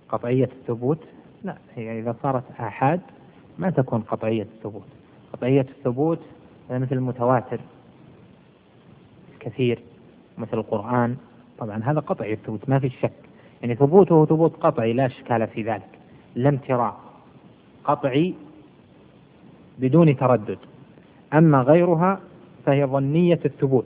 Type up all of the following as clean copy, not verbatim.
قطعية الثبوت؟ لا، هي إذا صارت آحاد ما تكون قطعية الثبوت. قطعية الثبوت مثل المتواتر كثير، مثل القرآن، طبعا هذا قطعي الثبوت ما في شك، يعني ثبوته ثبوت قطعي لا إشكال في ذلك، لا امتراء، قطعي بدون تردد. أما غيرها فهي ظنية الثبوت،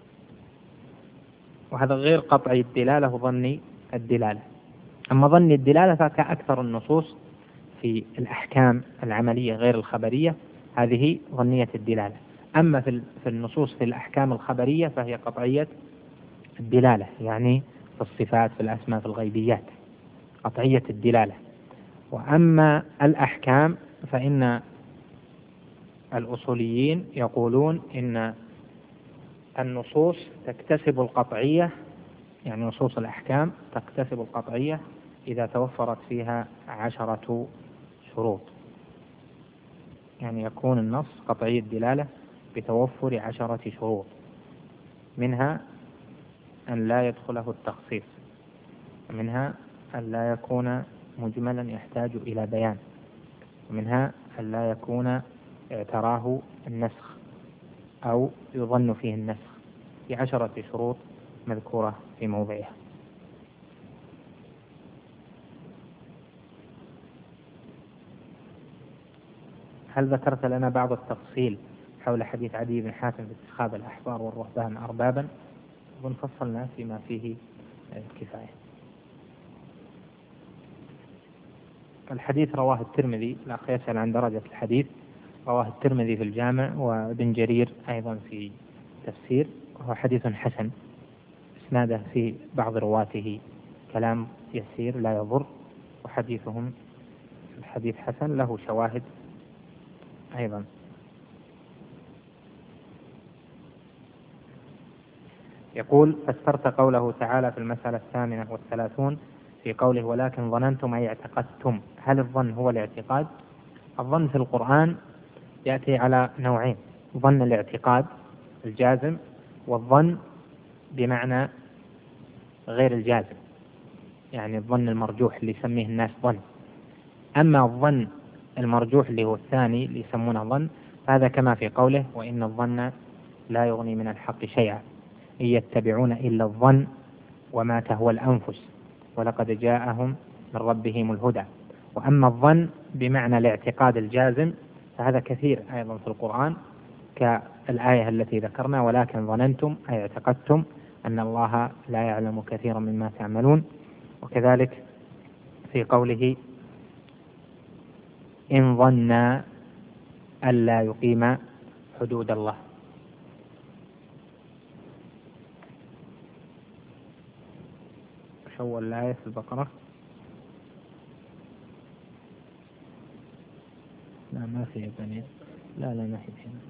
وهذا غير قطعي الدلالة وظني الدلالة. أما ظني الدلالة فكأكثر النصوص في الأحكام العملية غير الخبرية هذه ظنية الدلالة. أما في النصوص في الأحكام الخبرية فهي قطعية الدلالة، يعني في الصفات، في الأسماء، في الغيبيات قطعية الدلالة. وأما الأحكام فإن الأصوليين يقولون إن النصوص تكتسب القطعية، يعني نصوص الأحكام تكتسب القطعية إذا توفرت فيها 10 شروط، يعني يكون النص قطعي الدلالة بتوفر 10 شروط، منها أن لا يدخله التخصيص، ومنها أن لا يكون مجملا يحتاج إلى بيان، ومنها أن لا يكون اعتراه النسخ أو يظن فيه النسخ، في 10 شروط مذكورة في موضعها. هل ذكرت لنا بعض التفصيل حول حديث عدي بن حاتم في اتخاذ الأحبار والرهبان أربابا؟ ونفصلنا فيما فيه كفاية. الحديث رواه الترمذي، الأخ يسأل عن درجة الحديث، رواه الترمذي في الجامع، وابن جرير أيضا في تفسير، وهو حديث حسن، إسناده في بعض رواته كلام يسير لا يضر، وحديثهم الحديث حسن له شواهد أيضا. يقول: فسرت قوله تعالى في المسألة 38 في قوله ولكن ظننتم أي اعتقدتم، هل الظن هو الاعتقاد؟ الظن في القرآن يأتي على نوعين: ظن الاعتقاد الجازم، والظن بمعنى غير الجازم، يعني الظن المرجوح اللي يسميه الناس ظن. أما الظن المرجوح اللي هو الثاني اللي يسمونه ظن، هذا كما في قوله وإن الظن لا يغني من الحق شيئا إن يتبعون إلا الظن وما تهوى الأنفس ولقد جاءهم من ربهم الهدى. وأما الظن بمعنى الاعتقاد الجازم فهذا كثير أيضا في القرآن، كالآية التي ذكرنا ولكن ظننتم أي اعتقدتم أن الله لا يعلم كثيرا مما تعملون. وكذلك في قوله إن ظن ألا يقيم حدود الله. شو الآية في البقرة؟ لا ما في بني، لا ما في هنا.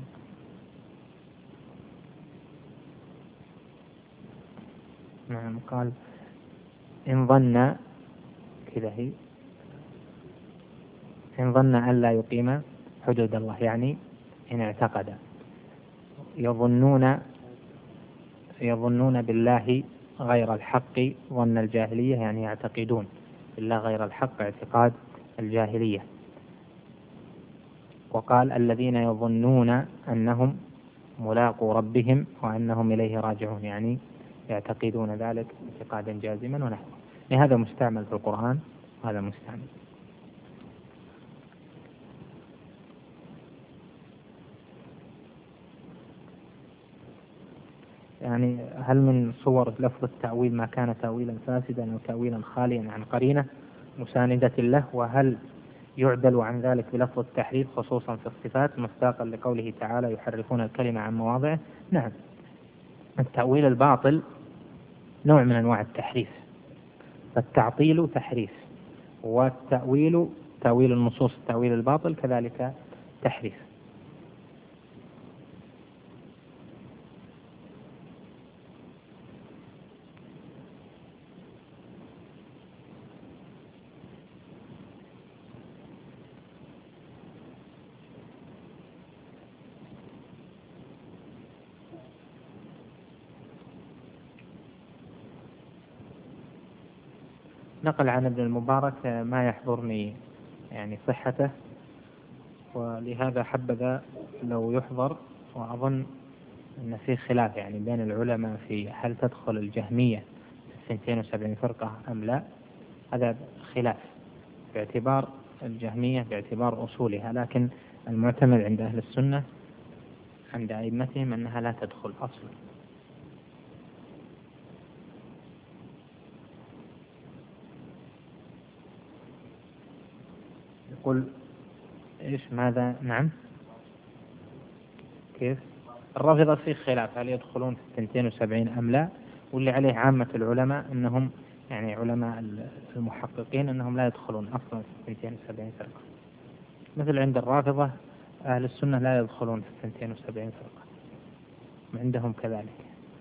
نعم قال إن ظن كذا، هي إن ظن ألا يقيم حدود الله، يعني إن اعتقد. يظنون بالله غير الحق ظن الجاهلية، يعني يعتقدون بالله غير الحق اعتقاد الجاهلية. وقال الذين يظنون أنهم ملاقو ربهم وأنهم إليه راجعون، يعني يعتقدون ذلك اعتقادا جازما ونحوه. هذا مستعمل في القرآن وهذا مستعمل. يعني هل من صور لفظ التأويل ما كان تأويلا فاسدا أو تأويلا خاليا عن قرينة مساندة له؟ وهل يعدل عن ذلك بلفظ التحريف خصوصا في الصفات مصداقا لقوله تعالى يحرفون الكلمة عن مواضعه؟ نعم، التأويل الباطل نوع من أنواع التحريف، فالتعطيل تحريف، والتأويل تأويل النصوص التأويل الباطل كذلك تحريف. نقل عن ابن المبارك ما يحضرني يعني صحته، ولهذا حبذا لو يحضر. وأظن أن في خلاف يعني بين العلماء في هل تدخل الجهمية في 72 فرقة أم لا. هذا خلاف باعتبار الجهمية باعتبار أصولها، لكن المعتمد عند أهل السنة عند أئمتهم أنها لا تدخل أصلا. يقول إيش ماذا؟ نعم كيف؟ الرافضة في خلاف هل يدخلون في 72 أم لا، واللي عليه عامة العلماء أنهم يعني علماء المحققين أنهم لا يدخلون أصلا في 72 فرقة. مثل عند الرافضة أهل السنة لا يدخلون في 72 فرقة عندهم كذلك.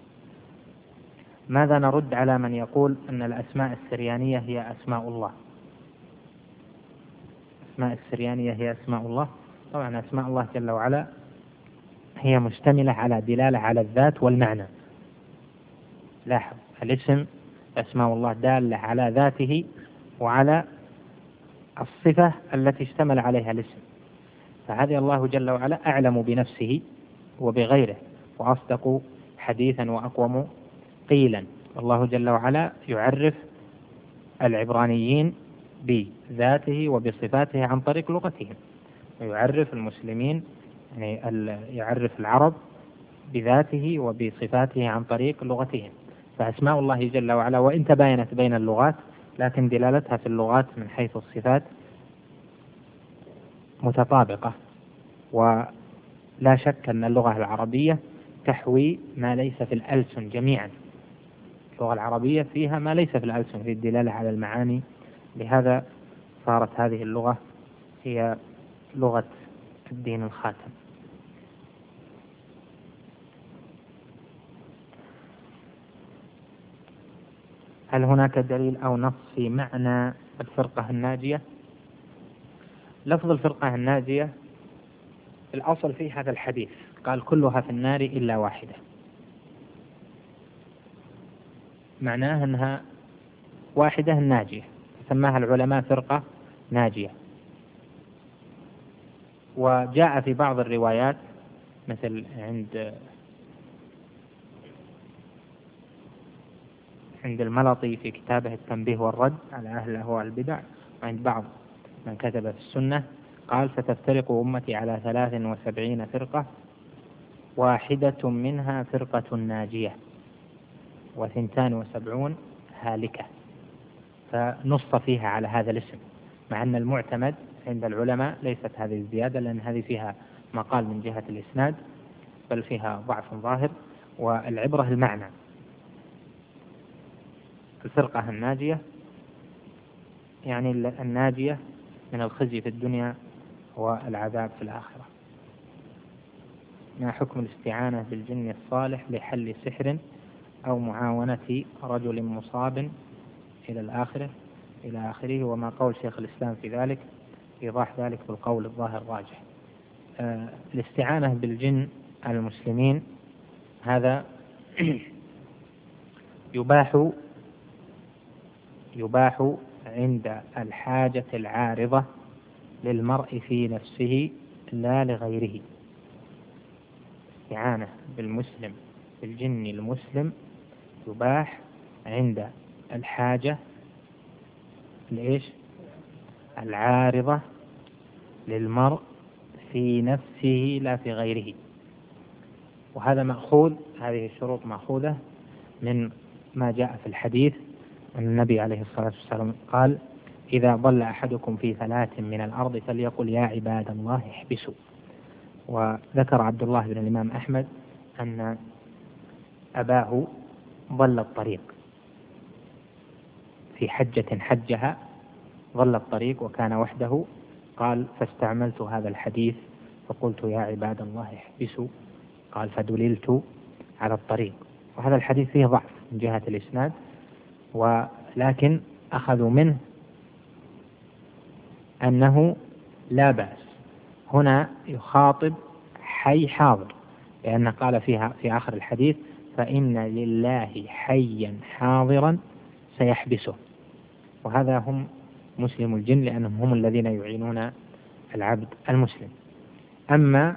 ماذا نرد على من يقول أن الأسماء السريانية هي أسماء الله؟ أسماء السريانية هي أسماء الله. طبعا أسماء الله جل وعلا هي مشتملة على دلالة على الذات والمعنى. لاحظ الاسم أسماء الله دالة على ذاته وعلى الصفة التي اشتمل عليها الاسم، فهذه الله جل وعلا أعلم بنفسه وبغيره وأصدق حديثا وأقوم قيلا. الله جل وعلا يعرف العبرانيين بذاته وبصفاته عن طريق لغتهم، ويعرف المسلمين يعني يعرف العرب بذاته وبصفاته عن طريق لغتهم. فأسماء الله جل وعلا وإن تباينت بين اللغات لكن دلالتها في اللغات من حيث الصفات متطابقة. ولا شك أن اللغة العربية تحوي ما ليس في الألسن جميعا. اللغة العربية فيها ما ليس في الألسن في الدلالة على المعاني، لهذا صارت هذه اللغة هي لغة الدين الخاتم. هل هناك دليل أو نص في معنى الفرقة الناجية؟ لفظ الفرقة الناجية الأصل في هذا الحديث قال كلها في النار إلا واحدة، معناه أنها واحدة الناجية، سماها العلماء فرقة ناجية. وجاء في بعض الروايات مثل عند الملطي في كتابه التنبيه والرد على أهل الأهواء والبدع، وعند بعض من كتب في السنة قال ستفترق أمتي على 73 فرقة واحدة منها فرقة ناجية و72 هالكة، فنص فيها على هذا الاسم، مع أن المعتمد عند العلماء ليست هذه الزيادة، لأن هذه فيها مقال من جهة الإسناد بل فيها ضعف ظاهر، والعبرة المعنى. الفرقة الناجية يعني الناجية من الخزي في الدنيا والعذاب في الآخرة. ما حكم الاستعانة بالجن الصالح لحل سحر أو معاونة رجل مصاب إلى آخره، وما قول شيخ الإسلام في ذلك؟ إيضاح ذلك بالقول الظاهر الراجح. الاستعانة بالجن على المسلمين هذا يباح عند الحاجة العارضة للمرء في نفسه لا لغيره. الاستعانة بالمسلم بالجن المسلم يباح عند الحاجة العارضة للمرء في نفسه لا في غيره. وهذا مأخوذ، هذه الشروط مأخوذة من ما جاء في الحديث أن النبي عليه الصلاة والسلام قال إذا ضل أحدكم في 3 من الأرض فليقل يا عباد الله احبسوا. وذكر عبد الله بن الإمام أحمد أن أباه ضل الطريق في حجة حجها، ضل الطريق وكان وحده، قال فاستعملت هذا الحديث فقلت يا عباد الله احبسوا، قال فدللت على الطريق. وهذا الحديث فيه ضعف من جهة الإسناد، ولكن أخذوا منه أنه لا بأس. هنا يخاطب حي حاضر، لأن قال فيها في آخر الحديث فإن لله حيا حاضرا سيحبسه، وهذا هم مسلم الجن، لأنهم هم الذين يعينون العبد المسلم. أما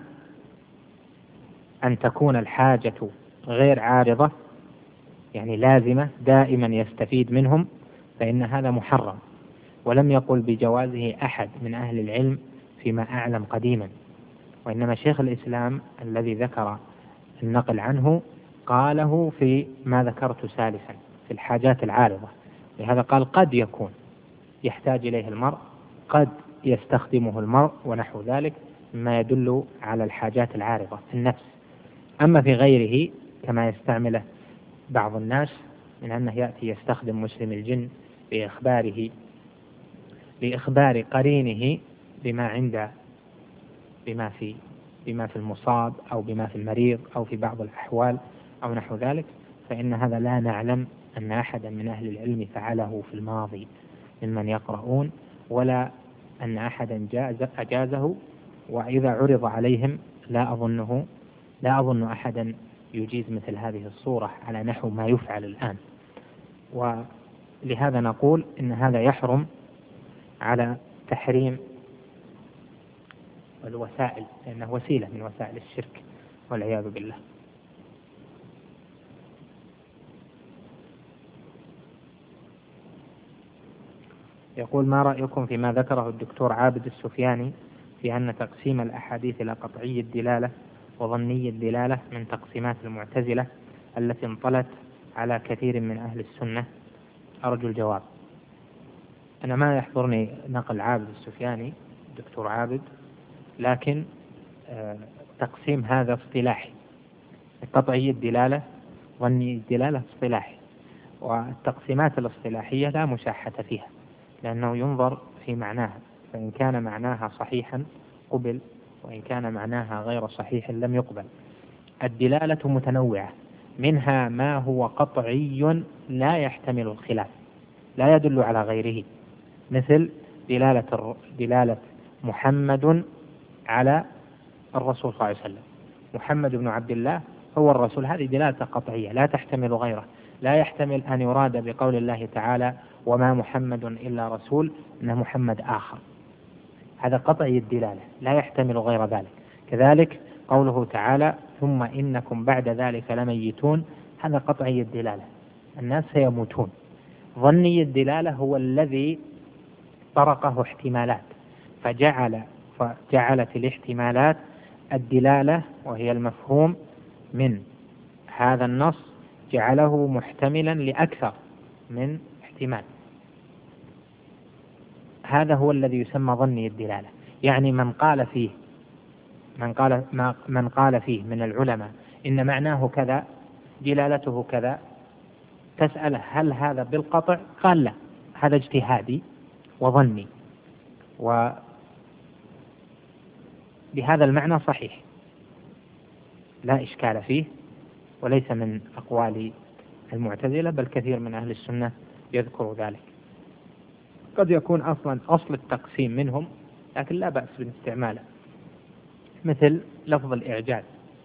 أن تكون الحاجة غير عارضة، يعني لازمة دائما يستفيد منهم، فإن هذا محرم، ولم يقل بجوازه أحد من أهل العلم فيما أعلم قديما، وإنما شيخ الإسلام الذي ذكر النقل عنه قاله في ما ذكرت سالفا في الحاجات العارضة. لهذا قال قد يكون يحتاج إليه المرء، قد يستخدمه المرء، ونحو ذلك مما يدل على الحاجات العارضة في النفس. أما في غيره كما يستعمله بعض الناس من أنه يأتي يستخدم مسلم الجن لإخبار قرينه بما في المصاب أو بما في المريض أو في بعض الأحوال أو نحو ذلك، فإن هذا لا نعلم أن أحدا من أهل العلم فعله في الماضي ممن يقرؤون، ولا أن أحدا أجازه. وإذا عرض عليهم لا أظن أحدا يجيز مثل هذه الصورة على نحو ما يفعل الآن. ولهذا نقول إن هذا يحرم على تحريم الوسائل، لأنه وسيلة من وسائل الشرك والعياذ بالله. يقول: ما رأيكم فيما ذكره الدكتور عابد السفياني في أن تقسيم الأحاديث إلى قطعي الدلالة وظني الدلالة من تقسيمات المعتزلة التي انطلت على كثير من أهل السنة؟ أرجو الجواب. أنا ما يحضرني نقل عابد السفياني دكتور عابد، لكن تقسيم هذا اصطلاحي، قطعي الدلالة ظني الدلالة اصطلاحي، والتقسيمات الاصطلاحية لا مشاحة فيها، لأنه ينظر في معناها، فإن كان معناها صحيحا قبل، وإن كان معناها غير صحيح لم يقبل. الدلالة متنوعة، منها ما هو قطعي لا يحتمل الخلاف، لا يدل على غيره، مثل دلالة محمد على الرسول صلى الله عليه وسلم، محمد بن عبد الله هو الرسول، هذه دلالة قطعية لا تحتمل غيره. لا يحتمل أن يراد بقول الله تعالى وما محمد إلا رسول أن محمد آخر، هذا قطعي الدلالة لا يحتمل غير ذلك. كذلك قوله تعالى ثم إنكم بعد ذلك لميتون، هذا قطعي الدلالة، الناس سيموتون. ظني الدلالة هو الذي طرقه احتمالات، فجعلت الاحتمالات الدلالة، وهي المفهوم من هذا النص، جعله محتملا لأكثر من احتمال، هذا هو الذي يسمى ظني الدلالة. يعني من قال فيه من العلماء إن معناه كذا دلالته كذا، تسأله هل هذا بالقطع؟ قال لا، هذا اجتهادي وظني، وبهذا المعنى صحيح لا إشكال فيه، وليس من أقوال المعتزلة، بل كثير من أهل السنة يذكر ذلك. قد يكون أصل التقسيم منهم، لكن لا بأس باستعماله، مثل لفظ الإعجاز،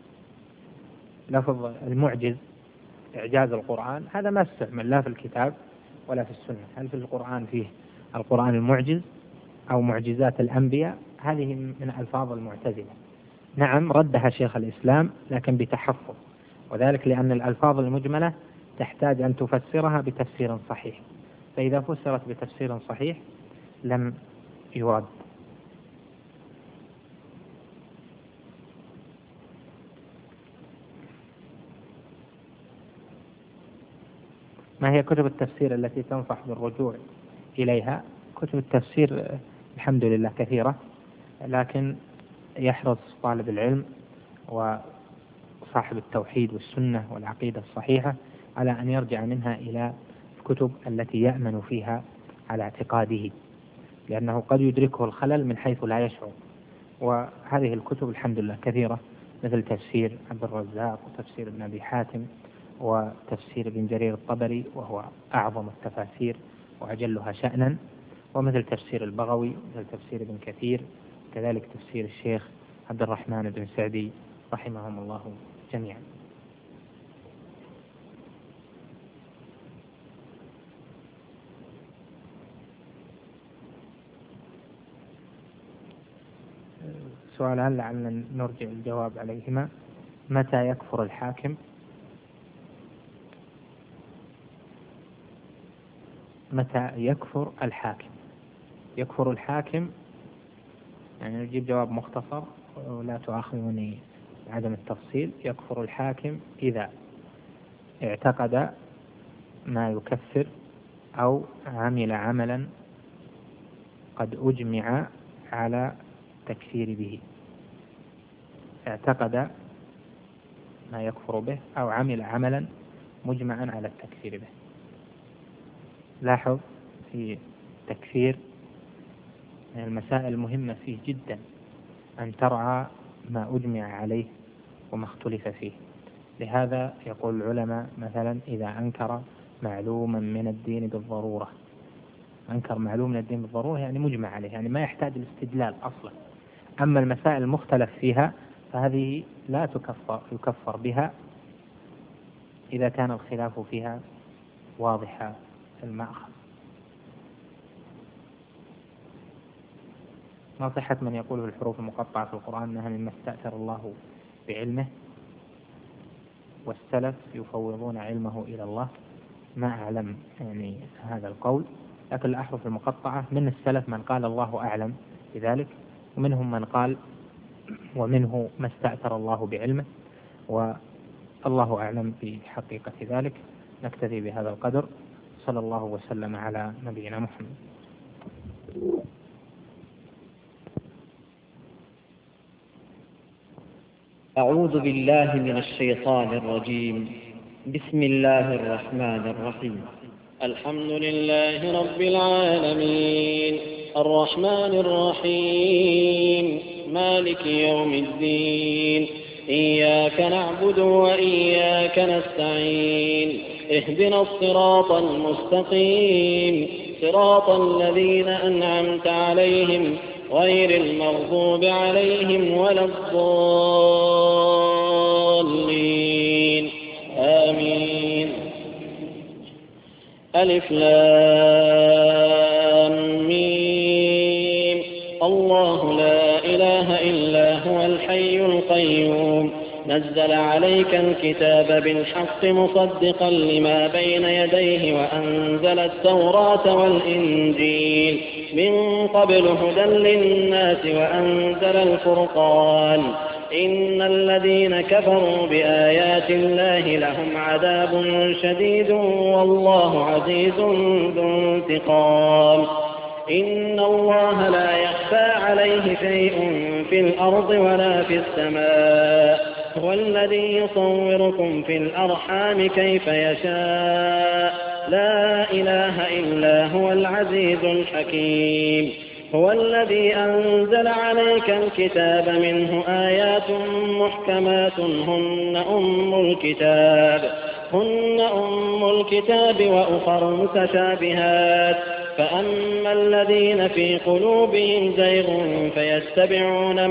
لفظ المعجز، إعجاز القرآن، هذا ما استعمل لا في الكتاب ولا في السنة. هل في القرآن فيه القرآن المعجز أو معجزات الأنبياء؟ هذه من ألفاظ المعتزلة. نعم ردها شيخ الإسلام لكن بتحفظ، وذلك لأن الألفاظ المجملة تحتاج أن تفسرها بتفسير صحيح، فإذا فسرت بتفسير صحيح لم يرد. ما هي كتب التفسير التي تنصح بالرجوع إليها؟ كتب التفسير الحمد لله كثيرة، لكن يحرص طالب العلم وصاحب التوحيد والسنة والعقيدة الصحيحة على أن يرجع منها إلى الكتب التي يأمن فيها على اعتقاده، لأنه قد يدركه الخلل من حيث لا يشعر. وهذه الكتب الحمد لله كثيرة، مثل تفسير عبد الرزاق، وتفسير ابن أبي حاتم، وتفسير ابن جرير الطبري وهو أعظم التفاسير وأجلها شأنا، ومثل تفسير البغوي، مثل تفسير ابن كثير، كذلك تفسير الشيخ عبد الرحمن بن سعدي رحمهم الله جميعا. السؤالان لعلنا نرجع الجواب عليهما. متى يكفر الحاكم؟ متى يكفر الحاكم؟ يكفر الحاكم يعني نجيب جواب مختصر ولا تؤاخذني بعدم التفصيل. يكفر الحاكم إذا اعتقد ما يكفر أو عمل عملا قد أجمع على التكفير به. اعتقد ما يكفر به أو عمل عملا مجمعا على التكفير به. لاحظ في التكفير المسائل المهمة فيه جدا أن ترعى ما أجمع عليه وما اختلف فيه. لهذا يقول العلماء مثلا إذا أنكر معلوما من الدين بالضرورة، أنكر معلوم من الدين بالضرورة يعني مجمع عليه، يعني ما يحتاج الاستدلال أصلا. أما المسائل المختلف فيها فهذه لا يكفر بها إذا كان الخلاف فيها واضح المأخذ. ما صحة من يقول في الحروف المقطعة في القرآن أنها مما استأثر الله بعلمه والسلف يفوضون علمه إلى الله؟ ما أعلم يعني هذا القول، لكن الأحرف المقطعة من السلف من قال الله أعلم بذلك، ومنهم من قال ومنه ما استأثر الله بعلمه، والله أعلم بحقيقة ذلك. نكتفي بهذا القدر. صلى الله وسلم على نبينا محمد. أعوذ بالله من الشيطان الرجيم. بسم الله الرحمن الرحيم. الحمد لله رب العالمين، الرحمن الرحيم، مالك يوم الدين، إياك نعبد وإياك نستعين، اهدنا الصراط المستقيم، صراط الذين أنعمت عليهم غير المغضوب عليهم ولا الضالين، آمين. ألف لام ميم. الله لا إله إلا هو الحي القيوم، نزل عليك الكتاب بالحق مصدقا لما بين يديه وأنزل التوراة والإنجيل من قبل هدى للناس وأنزل الفرقان. إن الذين كفروا بآيات الله لهم عذاب شديد والله عزيز ذو انتقام. إن الله لا يخفى عليه شيء في الأرض ولا في السماء، هو الذي يصوركم في الأرحام كيف يشاء، لا إله إلا هو العزيز الحكيم. هو الذي أنزل عليك الكتاب منه آيات محكمات هن أم الكتاب وأخر متشابهات، فأما الذين في قلوبهم زيغ فيتبعون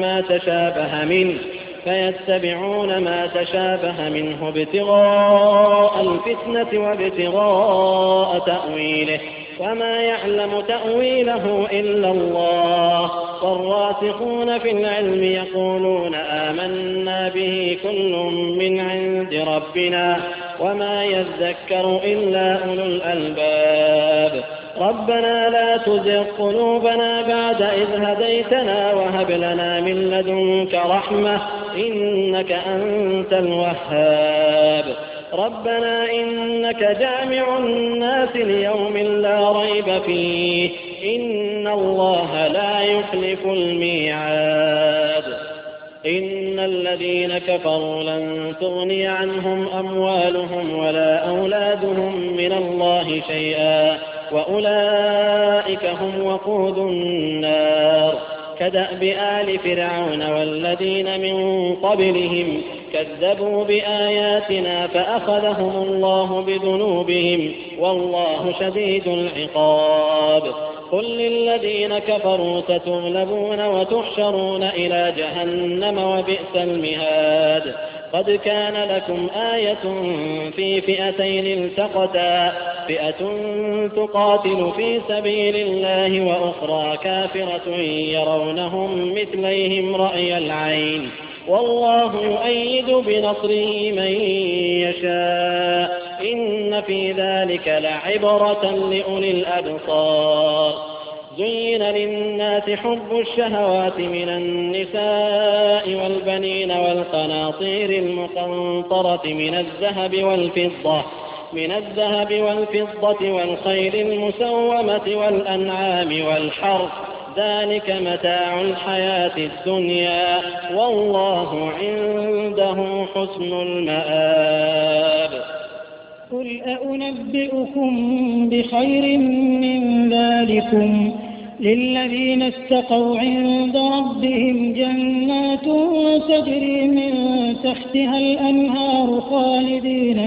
ما تشابه منه ابتغاء الفتنة وابتغاء تأويله، وما يعلم تأويله إلا الله. والراسخون في العلم يقولون آمنا به كل من عند ربنا وما يذكر إلا أولو الألباب. ربنا لا تزغ قلوبنا بعد إذ هديتنا وهب لنا من لدنك رحمة إنك أنت الوهاب. ربنا إنك جامع الناس ليوم لا ريب فيه إن الله لا يخلف الميعاد. إن الذين كفروا لن تغني عنهم أموالهم ولا أولادهم من الله شيئا وأولئك هم وقود النار. كدأب آل فرعون والذين من قبلهم كذبوا بآياتنا فأخذهم الله بذنوبهم والله شديد العقاب. قل للذين كفروا ستغلبون وتحشرون إلى جهنم وبئس المهاد. قد كان لكم آية في فئتين التقتا فئة تقاتل في سبيل الله وأخرى كافرة يرونهم مثليهم رأي العين والله يؤيد بنصره من يشاء إن في ذلك لعبرة لأولي الأبصار. زين للناس حب الشهوات من النساء والبنين والقناطير المقنطرة من الذهب والفضة والخيل المسومة والأنعام والحرث ذلك متاع الحياة الدنيا والله عنده حسن المآب. قل أنبئكم بخير من ذلكم للذين اتقوا عند ربهم جنات تجري من تحتها الأنهار خالدين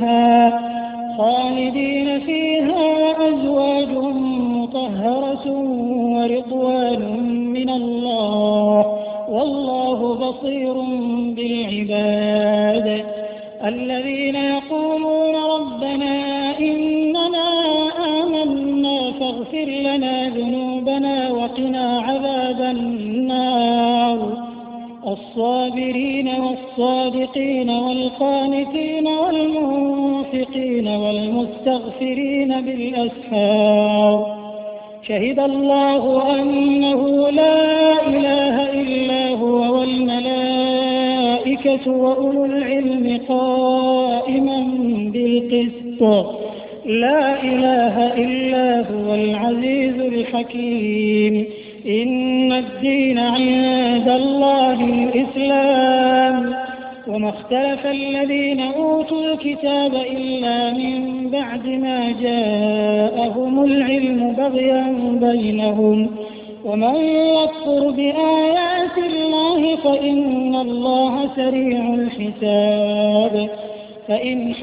فيها وأزواج مطهرة ورضوان من الله والله بصير بالعباد. الذين يقولون ربنا إننا آمنا فاغفر لنا ذنوبنا وقنا عذاب النار. الصابرين والصادقين والقانتين والمنفقين والمستغفرين بالأسحار. شهد الله أنه لا إله إلا هو والملائكة وأولو العلم قائما بالقسط لا إله إلا هو العزيز الحكيم. إن الدين عند الله الإسلام وما اختلف الذين أوتوا الكتاب إلا من بعد ما جاءهم العلم بغيا بينهم ومن يكفر بآيات الله فإن الله سريع الحساب. فإن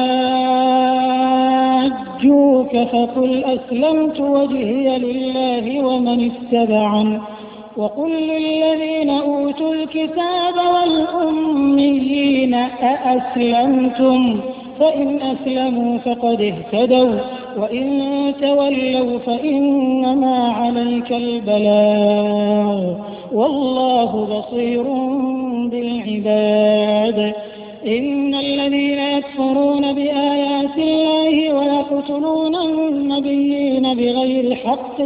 حاجوك فقل أسلمت وجهي لله ومن اتبعني وقل للذين أوتوا الكتاب والأميين أأسلمتم فإن أسلموا فقد اهتدوا وإن تولوا فإنما عليك البلاغ والله بصير بالعباد. إن الذين يكفرون بآيات الله ويقتلون النبيين بغير حق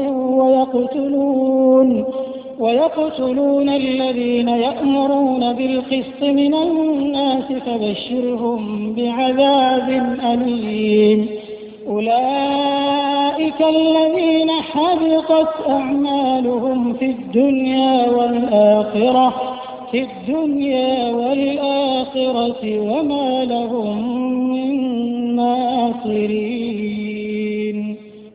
ويقتلون الذين يأمرون بالقسط من الناس فبشرهم بعذاب أليم. أولئك الذين حبطت أعمالهم في الدنيا والآخرة وما لهم من ناصرين.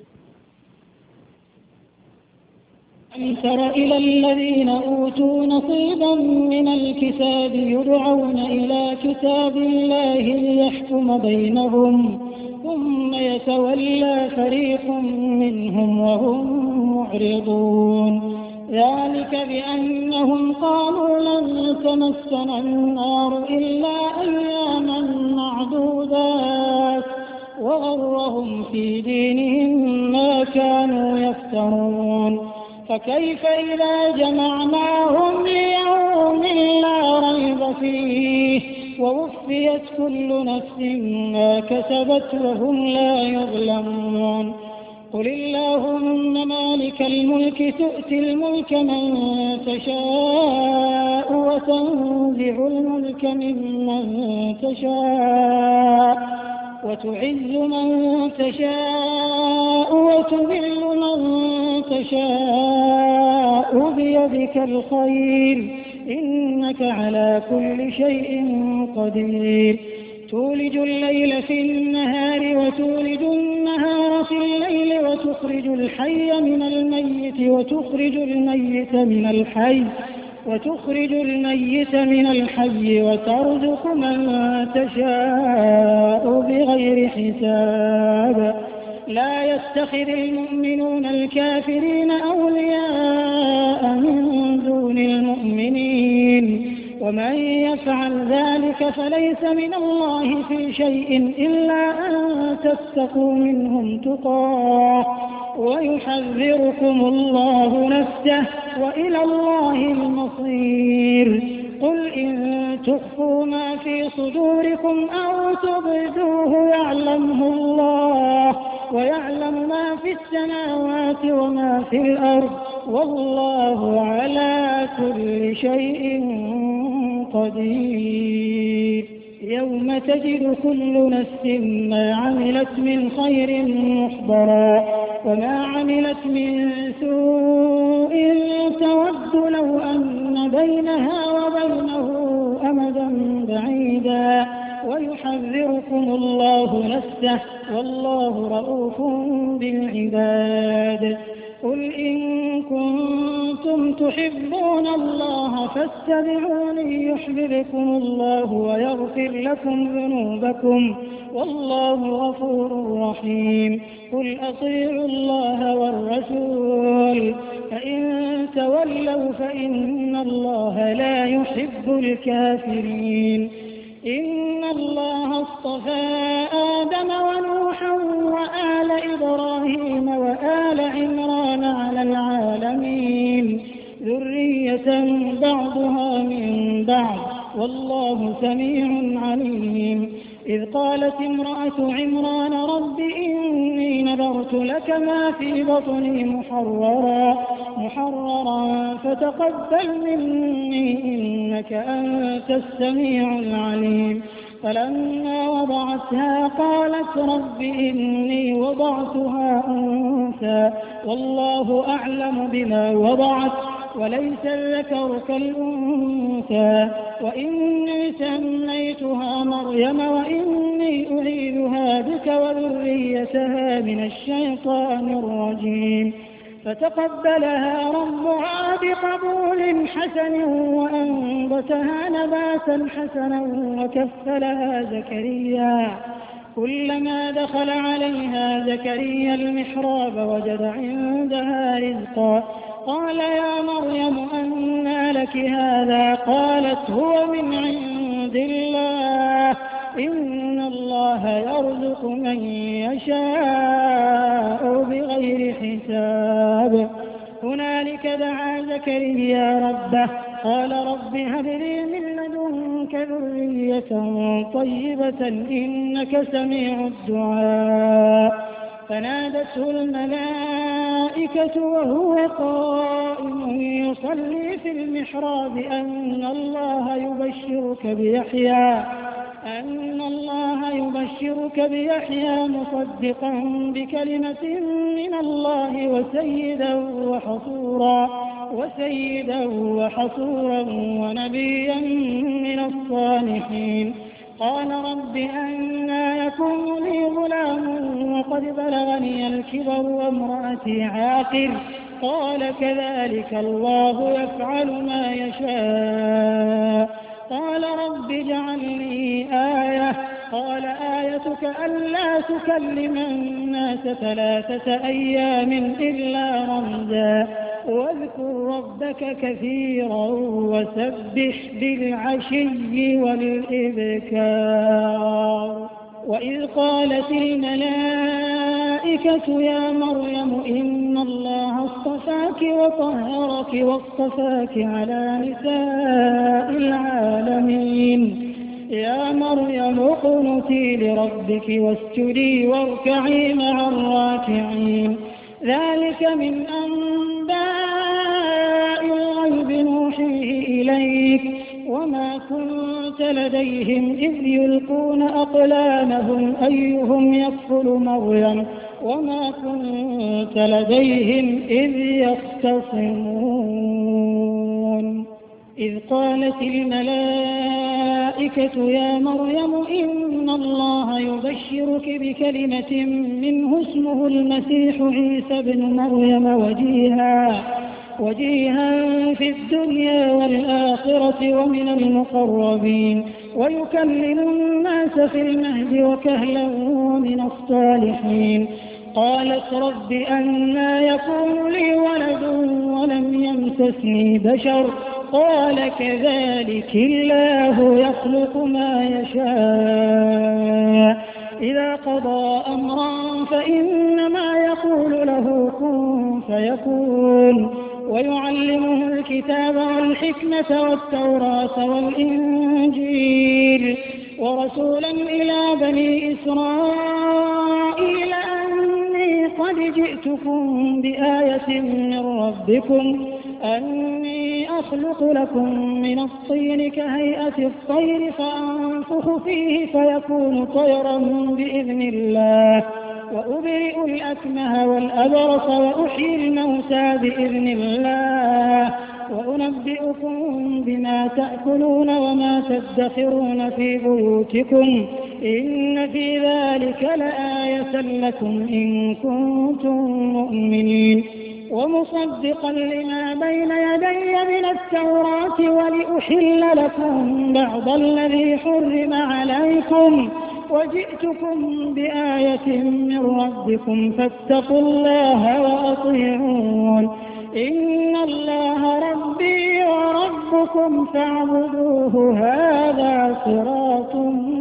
ألم تر إلى الذين أوتوا نصيبا من الكتاب يدعون إلى كتاب الله ليحكم بينهم ثم يتولى فريق منهم وهم معرضون. ذلك بأنهم قالوا لن تمسنا النار إلا أياما معدودات وغرهم في دينهم ما كانوا يفترون. فكيف إذا جمعناهم ليوم لا ريب فيه ووفيت كل نفس ما كسبت وهم لا يظلمون. قل اللهم مالك الملك تؤتي الملك من تشاء وتنزع الملك ممن تشاء وتعز من تشاء وتذل من تشاء بيدك الخير إنك على كل شيء قدير. تولج الليل في النهار وتولج النهار في الليل وتخرج الحي من الميت وتخرج الميت من الحي وترزق من تشاء بغير حساب. لا يتخذ المؤمنون الكافرين أولياء من دون المؤمنين ومن يفعل ذلك فليس من الله في شيء إلا أن تتقوا منهم تقاه ويحذركم الله نفسه وإلى الله المصير. قل إن تخفوا ما في صدوركم أو تبدوه يعلمه الله ويعلم ما في السماوات وما في الأرض والله على كل شيء قدير. يوم تجد كل نفس ما عملت من خير محضرا وما عملت من سوء تود لو أن بينها وبينه أمدا بعيدا ويحذركم الله نفسه والله رؤوف بالعباد. قل إن كنتم تحبون الله فاتبعوني يحببكم الله ويغفر لكم ذنوبكم والله غفور رحيم. قل أطيعوا الله والرسول فإن تولوا فإن الله لا يحب الكافرين. إن الله اصطفى آدم ونوحا وآل إبراهيم وآل عمران على العالمين ذرية بعضها من بعض والله سميع عليم. إذ قالت امرأة عمران رب إني نذرت لك ما في بطني محررا فتقبل مني إنك أنت السميع العليم. فلما وضعتها قالت رب إني وضعتها أنثى والله أعلم بما وضعت وليس الذكر كالأنثى وإني سميتها مريم وإني أعيذها بك وذريتها من الشيطان الرجيم. فتقبلها ربها بقبول حسن وأنبتها نباتا حسنا وكفلها زكريا. كلما دخل عليها زكريا المحراب وجد عندها رزقا قال يا مريم أنى لك هذا؟ قالت هو من عند الله إن الله يرزق من يشاء بغير حساب. هنالك دعا زكريا ربه قال رب هب لي من لدنك ذرية طيبة إنك سميع الدعاء. فنادته الملائكة وهو قائم يصلي في المحراب أن الله يبشرك بيحيى مصدقا بكلمة من الله وسيدا وحصورا ونبيا من الصالحين. قال رب أنى يكون لي غلام وقد بلغني الكبر وامرأتي عاقر؟ قال كذلك الله يفعل ما يشاء. قال رب اجعل لي آية. قال آيتك ألا تكلم الناس 3 أيام إلا رمزا واذكر ربك كثيرا وسبح بالعشي والإبكار. وإذ قالت الملائكة يا مريم إن الله اصطفاك وطهرك واصطفاك على نساء العالمين. يا مريم اقنتي لربك واسجدي واركعي مع الراكعين. ذلك من أنباء الغيب نوحيه إليك وما كنت لديهم إذ يلقون أقلامهم أيهم يكفل مريم وما كنت لديهم إذ يختصمون. إذ قالت الملائكة يا مريم إن الله يبشرك بكلمة منه اسمه المسيح عيسى بن مريم وجيها في الدنيا والآخرة ومن المقربين ويكلم الناس في المهد وكهلا ومن الصالحين. قالت رب أنى يكون لي ولد ولم يمسسني بشر قال كذلك الله يخلق ما يشاء إذا قضى أمرا فإنما يقول له كن فيكون ويعلمه الكتاب والحكمة والتوراة والإنجيل ورسولا إلى بني إسرائيل أني قد جئتكم بآية من ربكم أني أخلق لكم من الطين كهيئة الطير فأنفخ فيه فيكون طيرا بإذن الله وأبرئ الأكمه والأبرص وأحيي الموتى بإذن الله وأنبئكم بما تأكلون وما تدخرون في بيوتكم إن في ذلك لآية لكم إن كنتم مؤمنين ومصدقا لما بين يدي من التوراة ولأحل لكم بعض الذي حرم عليكم وجئتكم بآية من ربكم فاتقوا الله وأطيعون إن الله ربي وربكم فاعبدوه هذا صراط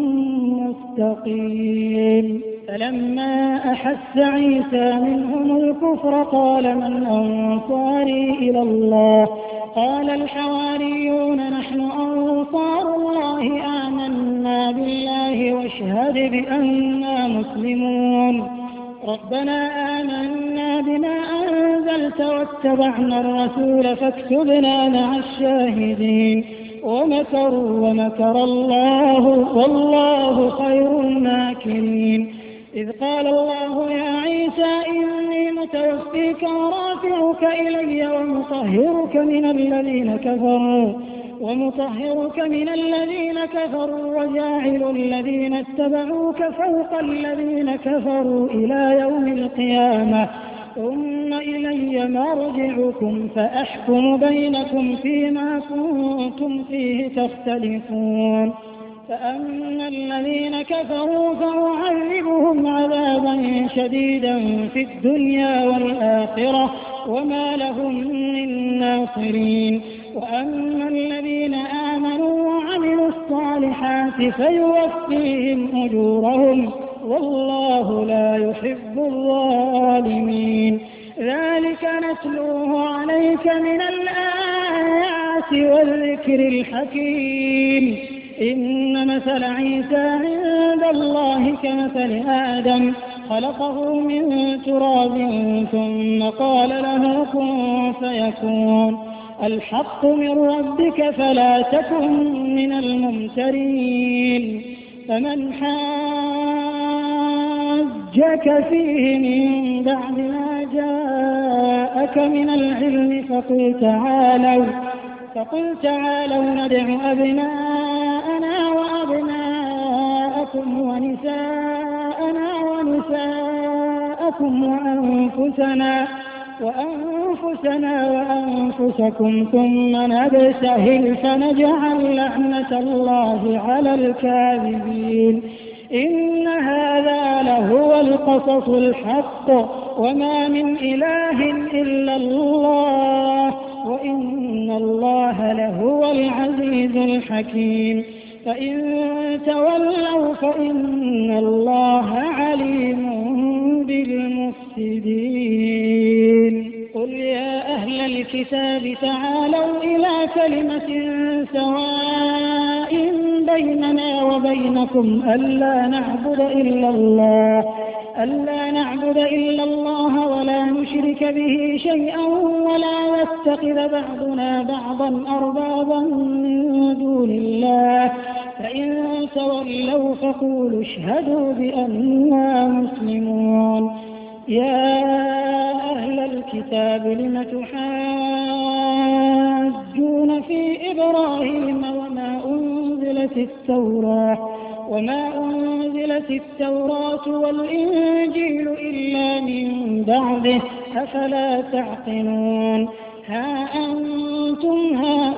مستقيم فلما أحس عيسى منهم الكفر قال من أنصاري إلى الله قال الحواريون نحن أنصار الله آمنا بالله واشهد بأننا مسلمون ربنا آمنا بما أنزلت واتبعنا الرسول فاكتبنا مع الشاهدين ومكروا ومكر الله والله خير الماكرين إذ قال الله يا عيسى إني متوفيك ورافعك إلي ومطهرك من الذين كفروا وجاعل الذين اتبعوك فوق الذين كفروا إلى يوم القيامة ثم إلي مرجعكم فأحكم بينكم فيما كنتم فيه تختلفون فأما الذين كفروا فأعذبهم عذابا شديدا في الدنيا والآخرة وما لهم من ناصرين وأما الذين آمنوا وعملوا الصالحات فيوفيهم أجورهم والله لا يحب الظالمين ذلك نتلوه عليك من الآيات والذكر الحكيم إن مثل عيسى عند الله كمثل آدم خلقه من تراب ثم قال له كن فيكون الحق من ربك فلا تكن من الممترين فمن حاجك فيه من بعد ما جاءك من العلم فقل تعالوا ندع أبناءنا وأبناءكم ونساءنا ونساءكم وأنفسنا وأنفسكم ثم نبتهل فنجعل لعنة الله على الكاذبين إن هذا لهو القصص الحق وما من إله إلا الله وإن الله لهو العزيز الحكيم فإن تولوا فإن الله عليم بالمفسدين قل يا أهل الكتاب تعالوا إلى كلمة سواء بيننا وبينكم ألا نعبد إلا الله ولا نشرك به شيئا ولا يتخذ بعضنا بعضا أربابا من دون الله فإن تولوا فقولوا اشهدوا بأننا مسلمون يا أهل الكتاب لم تحاجون في إبراهيم وما أنزلت التوراة والإنجيل إلا من بعده أفلا تعقلون ها أنتم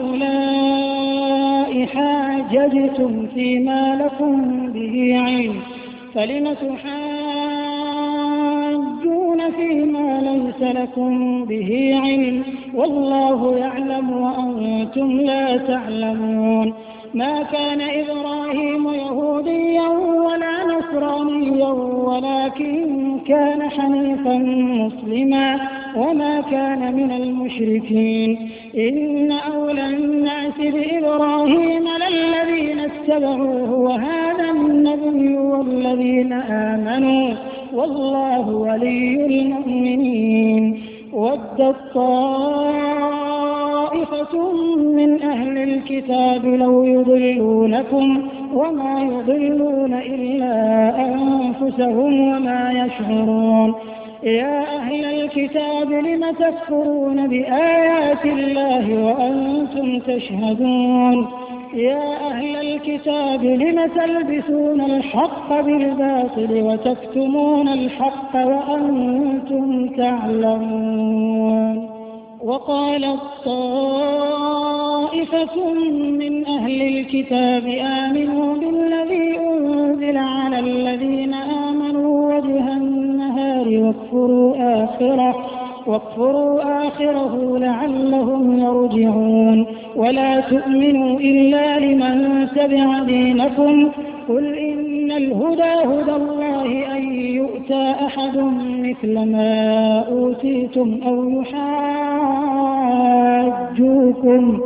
هؤلاء حاججتم فيما لكم به علم فلم تحاجون فيما ليس ليس لكم به علم والله يعلم وأنتم لا تعلمون. ما كان إبراهيم يهوديا ولا نصرانيا ولكن كان حنيفا مسلما وما كان من المشركين. إن أولى الناس بإبراهيم للذين اتبعوه وهذا النبي والذين آمنوا والله ولي المؤمنين. ودت طائفة من أهل الكتاب لو يضلونكم وما يضلون إلا أنفسهم وما يشعرون. يا أهل الكتاب لم تكفرون بآيات الله وأنتم تشهدون. يا أهل الكتاب لم تلبسون الحق بالباطل وتكتمون الحق وأنتم تعلمون. وقالت طائفة من أهل الكتاب آمنوا بالذي أنزل على الذين آمنوا وجه النهار واكفروا آخره لعلهم يرجعون. ولا تؤمنوا إلا لمن تبع دينكم قل إن الهدى هدى الله أن يؤتى أحد مثل ما أوتيتم أو يحاجوكم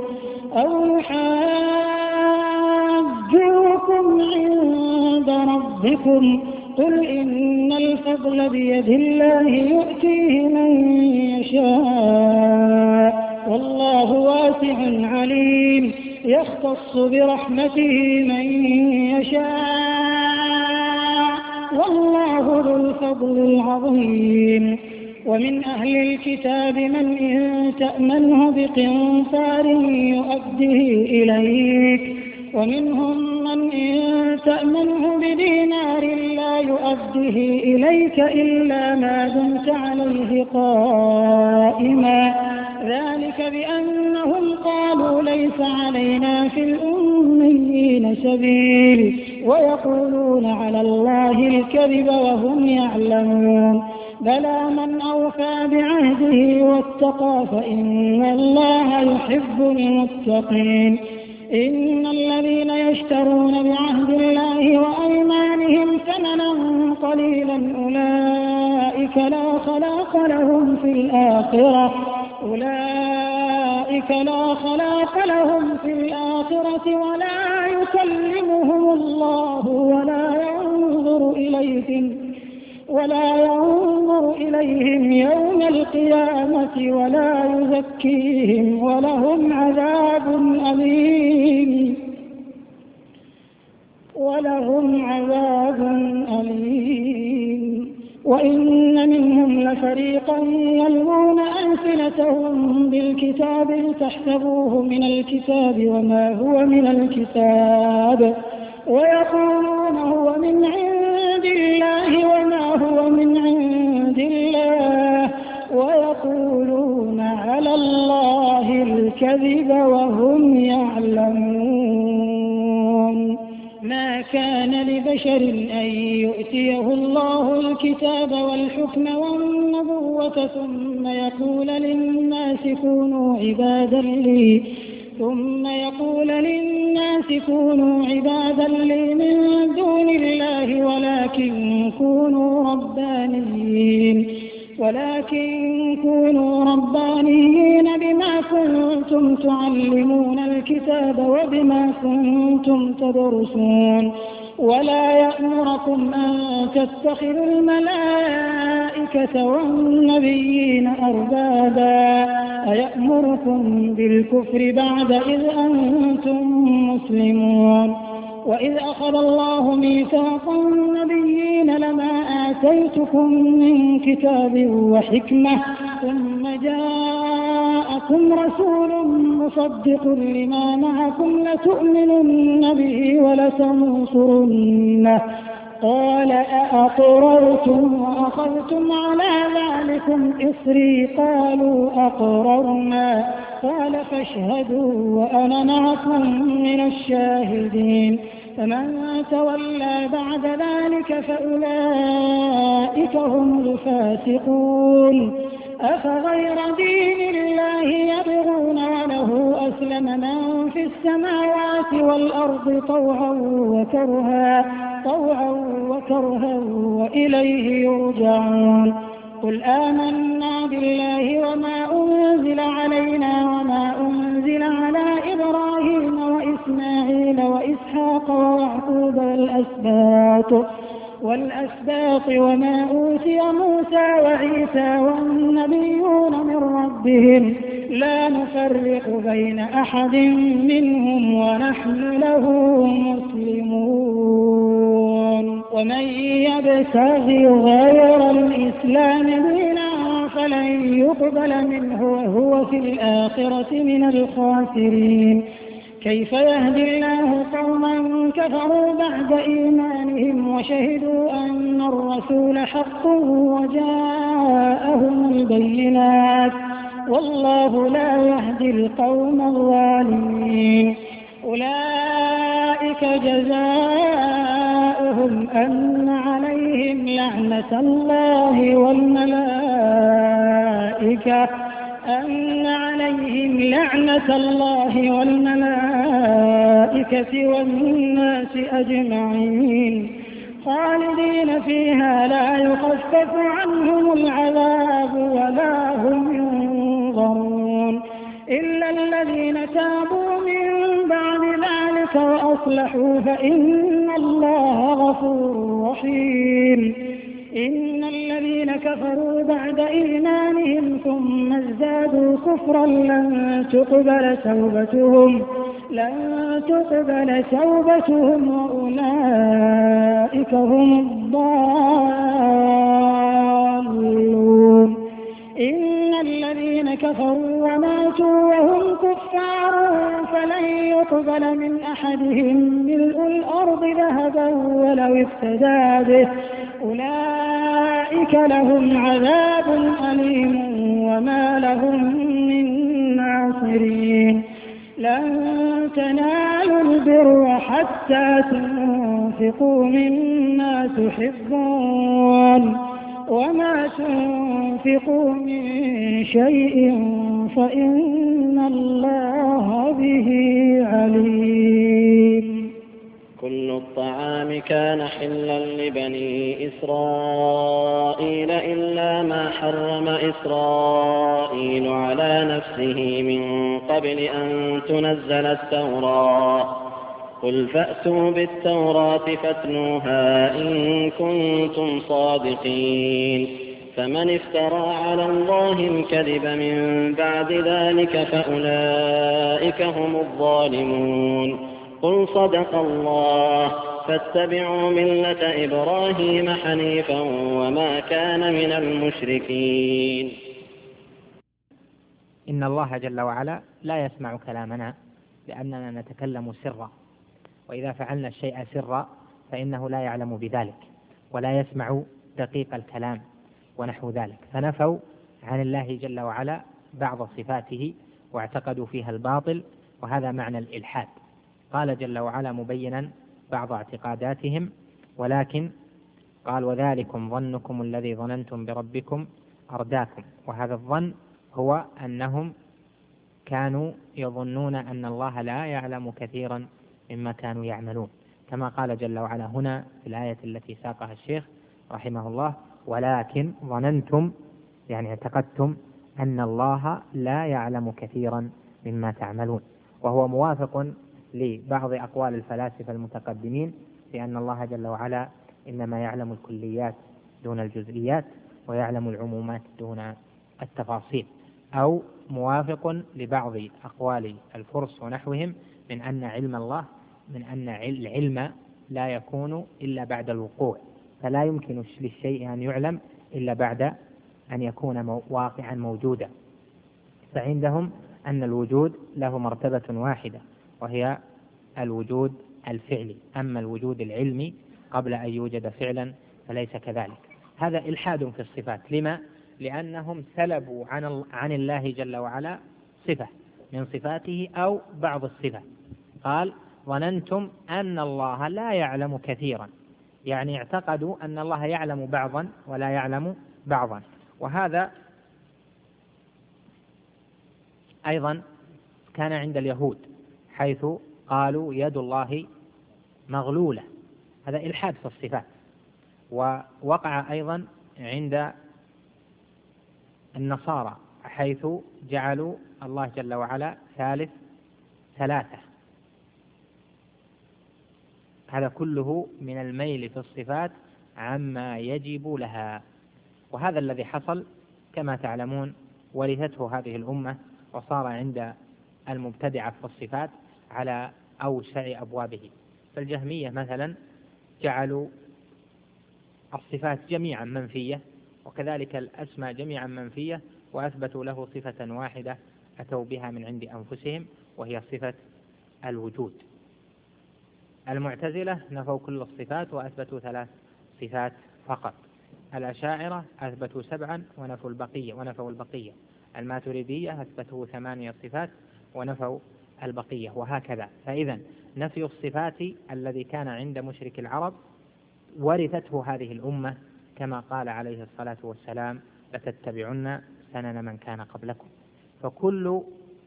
عند ربكم قل إن الفضل بيد الله يؤتيه من يشاء والله واسع عليم يختص برحمته من يشاء والله ذو الفضل العظيم. ومن أهل الكتاب من إن تأمنه بقنطار يؤديه إليك ومنهم من إن تأمنه بدينار لا يؤديه إليك إلا ما دمت عليه قائما ذلك بأنهم قالوا ليس علينا في الأميين سبيل ويقولون على الله الكذب وهم يعلمون. بلى من أوفى بعهده واتقى فإن الله يحب المتقين. إن الذين يشترون بعهد الله وأيمانهم ثمنا قليلا أولئك لا خلاق لهم في الآخرة ولا يكلمهم الله ولا ينظر إليهم يوم القيامة ولا يزكيهم ولهم عذاب أليم. وإن منهم لفريقا يلوون ألسنتهم بالكتاب لتحسبوه من الكتاب وما هو من الكتاب ويقولون هو من عند الله وما هو من عند الله ويقولون على الله الكذب وهم يعلمون. ما كان لبشر أن يؤتيه الله الكتاب والحكم والنبوة ثم يقول للناس كونوا عبادا لي من دون الله ولكن كونوا ربانيين بما كنتم تعلمون الكتاب وبما كنتم تدرسون. ولا يأمركم أن تتخذوا الملائكة والنبيين أربابا أيأمركم بالكفر بعد إذ أنتم مسلمون. وإذ أخذ الله ميثاق النبيين لما آتيتكم من كتاب وحكمة ثم جاءكم رسول مصدق لما معكم لتؤمنن به ولتنصرنه قال أأقررتم وأخذتم على ذلكم إصري قالوا أقررنا قال فاشهدوا وأنا معكم من الشاهدين. فمن تولى بعد ذلك فأولئك هم الفاسقون. أفغير دين الله يبغون وله أسلم من في السماوات والأرض طوعا وكرها وإليه يرجعون قل آمنا بالله وما أنزل علينا وما أنزل على إبراهيم وإسماعيل وإسحاق ويعقوب والأسباط وما أوتي موسى وعيسى والنبيون من ربهم لا نفرق بين أحد منهم ونحن له مسلمون ومن يبتغي غير الإسلام دينا فلن يقبل منه وهو في الآخرة من الخاسرين كيف يهدي الله قوما كفروا بعد إيمانهم وشهدوا أن الرسول حق وجاءهم البينات والله لا يهدي القوم الظالمين أولئك جزاؤهم أن عليهم لعنة الله والملائكة والناس أجمعين خالدين فيها لا يخفف عنهم العذاب ولا هم ينظرون إلا الذين تابوا من بعد ذلك وأصلحوا فإن الله غفور رحيم إن الذين كفروا بعد إيمانهم ثم ازدادوا كفرا لن تقبل توبتهم وأولئك هم الضالون إن الذين كفروا وماتوا وهم كفار فلن يقبل من أحدهم ملء الأرض ذهبا ولو افتدى به أولئك لهم عذاب أليم وما لهم من ناصرين لن تنالوا البر حتى تنفقوا مما تحبون وما تنفقوا من شيء فإن الله به عليم كل الطعام كان حلا لبني إسرائيل إلا ما حرم إسرائيل على نفسه من قبل أن تنزل التوراة قل فأتوا بالتوراة فاتلوها إن كنتم صادقين فمن افترى على الله الكذب من بعد ذلك فأولئك هم الظالمون قل صدق الله فاتبعوا ملة إبراهيم حنيفا وما كان من المشركين. إن الله جل وعلا لا يسمع كلامنا لأننا نتكلم سرا، وإذا فعلنا الشيء سرا فإنه لا يعلم بذلك ولا يسمع دقيق الكلام ونحو ذلك، فنفوا عن الله جل وعلا بعض صفاته واعتقدوا فيها الباطل، وهذا معنى الإلحاد. قال جل وعلا مبينا بعض اعتقاداتهم ولكن قال وذلكم ظنكم الذي ظننتم بربكم أرداكم، وهذا الظن هو أنهم كانوا يظنون أن الله لا يعلم كثيرا مما كانوا يعملون، كما قال جل وعلا هنا في الآية التي ساقها الشيخ رحمه الله ولكن ظننتم، يعني اعتقدتم أن الله لا يعلم كثيرا مما تعملون، وهو موافق لبعض أقوال الفلاسفة المتقدمين بأن الله جل وعلا إنما يعلم الكليات دون الجزئيات ويعلم العمومات دون التفاصيل، أو موافق لبعض أقوال الفرس ونحوهم من أن علم الله من أن العلم لا يكون إلا بعد الوقوع، فلا يمكن للشيء أن يعلم إلا بعد أن يكون واقعا موجودا، فعندهم أن الوجود له مرتبة واحدة وهي الوجود الفعلي، أما الوجود العلمي قبل أن يوجد فعلا فليس كذلك. هذا إلحاد في الصفات. لما؟ لأنهم سلبوا عن الله جل وعلا صفة من صفاته أو بعض الصفة. قال ظننتم أن الله لا يعلم كثيرا، يعني اعتقدوا أن الله يعلم بعضا ولا يعلم بعضا، وهذا أيضا كان عند اليهود حيث قالوا يد الله مغلولة، هذا إلحاد في الصفات. ووقع أيضا عند النصارى حيث جعلوا الله جل وعلا ثالث ثلاثة، هذا كله من الميل في الصفات عما يجب لها. وهذا الذي حصل كما تعلمون، ورثته هذه الأمة، وصار عند المبتدعة في الصفات على أوسع أبوابه. فالجهمية مثلا جعلوا الصفات جميعا منفية، وكذلك الأسماء جميعا منفية، وأثبتوا له صفة واحدة أتوا بها من عند أنفسهم، وهي صفة الوجود. المعتزلة نفوا كل الصفات وأثبتوا 3 صفات فقط. الأشاعرة أثبتوا 7 ونفوا البقية. الماتريدية أثبتوا 8 صفات ونفوا البقية، وهكذا. فإذا نفي الصفات الذي كان عند مشرك العرب ورثته هذه الأمة، كما قال عليه الصلاة والسلام: لتتبعن سنن من كان قبلكم. فكل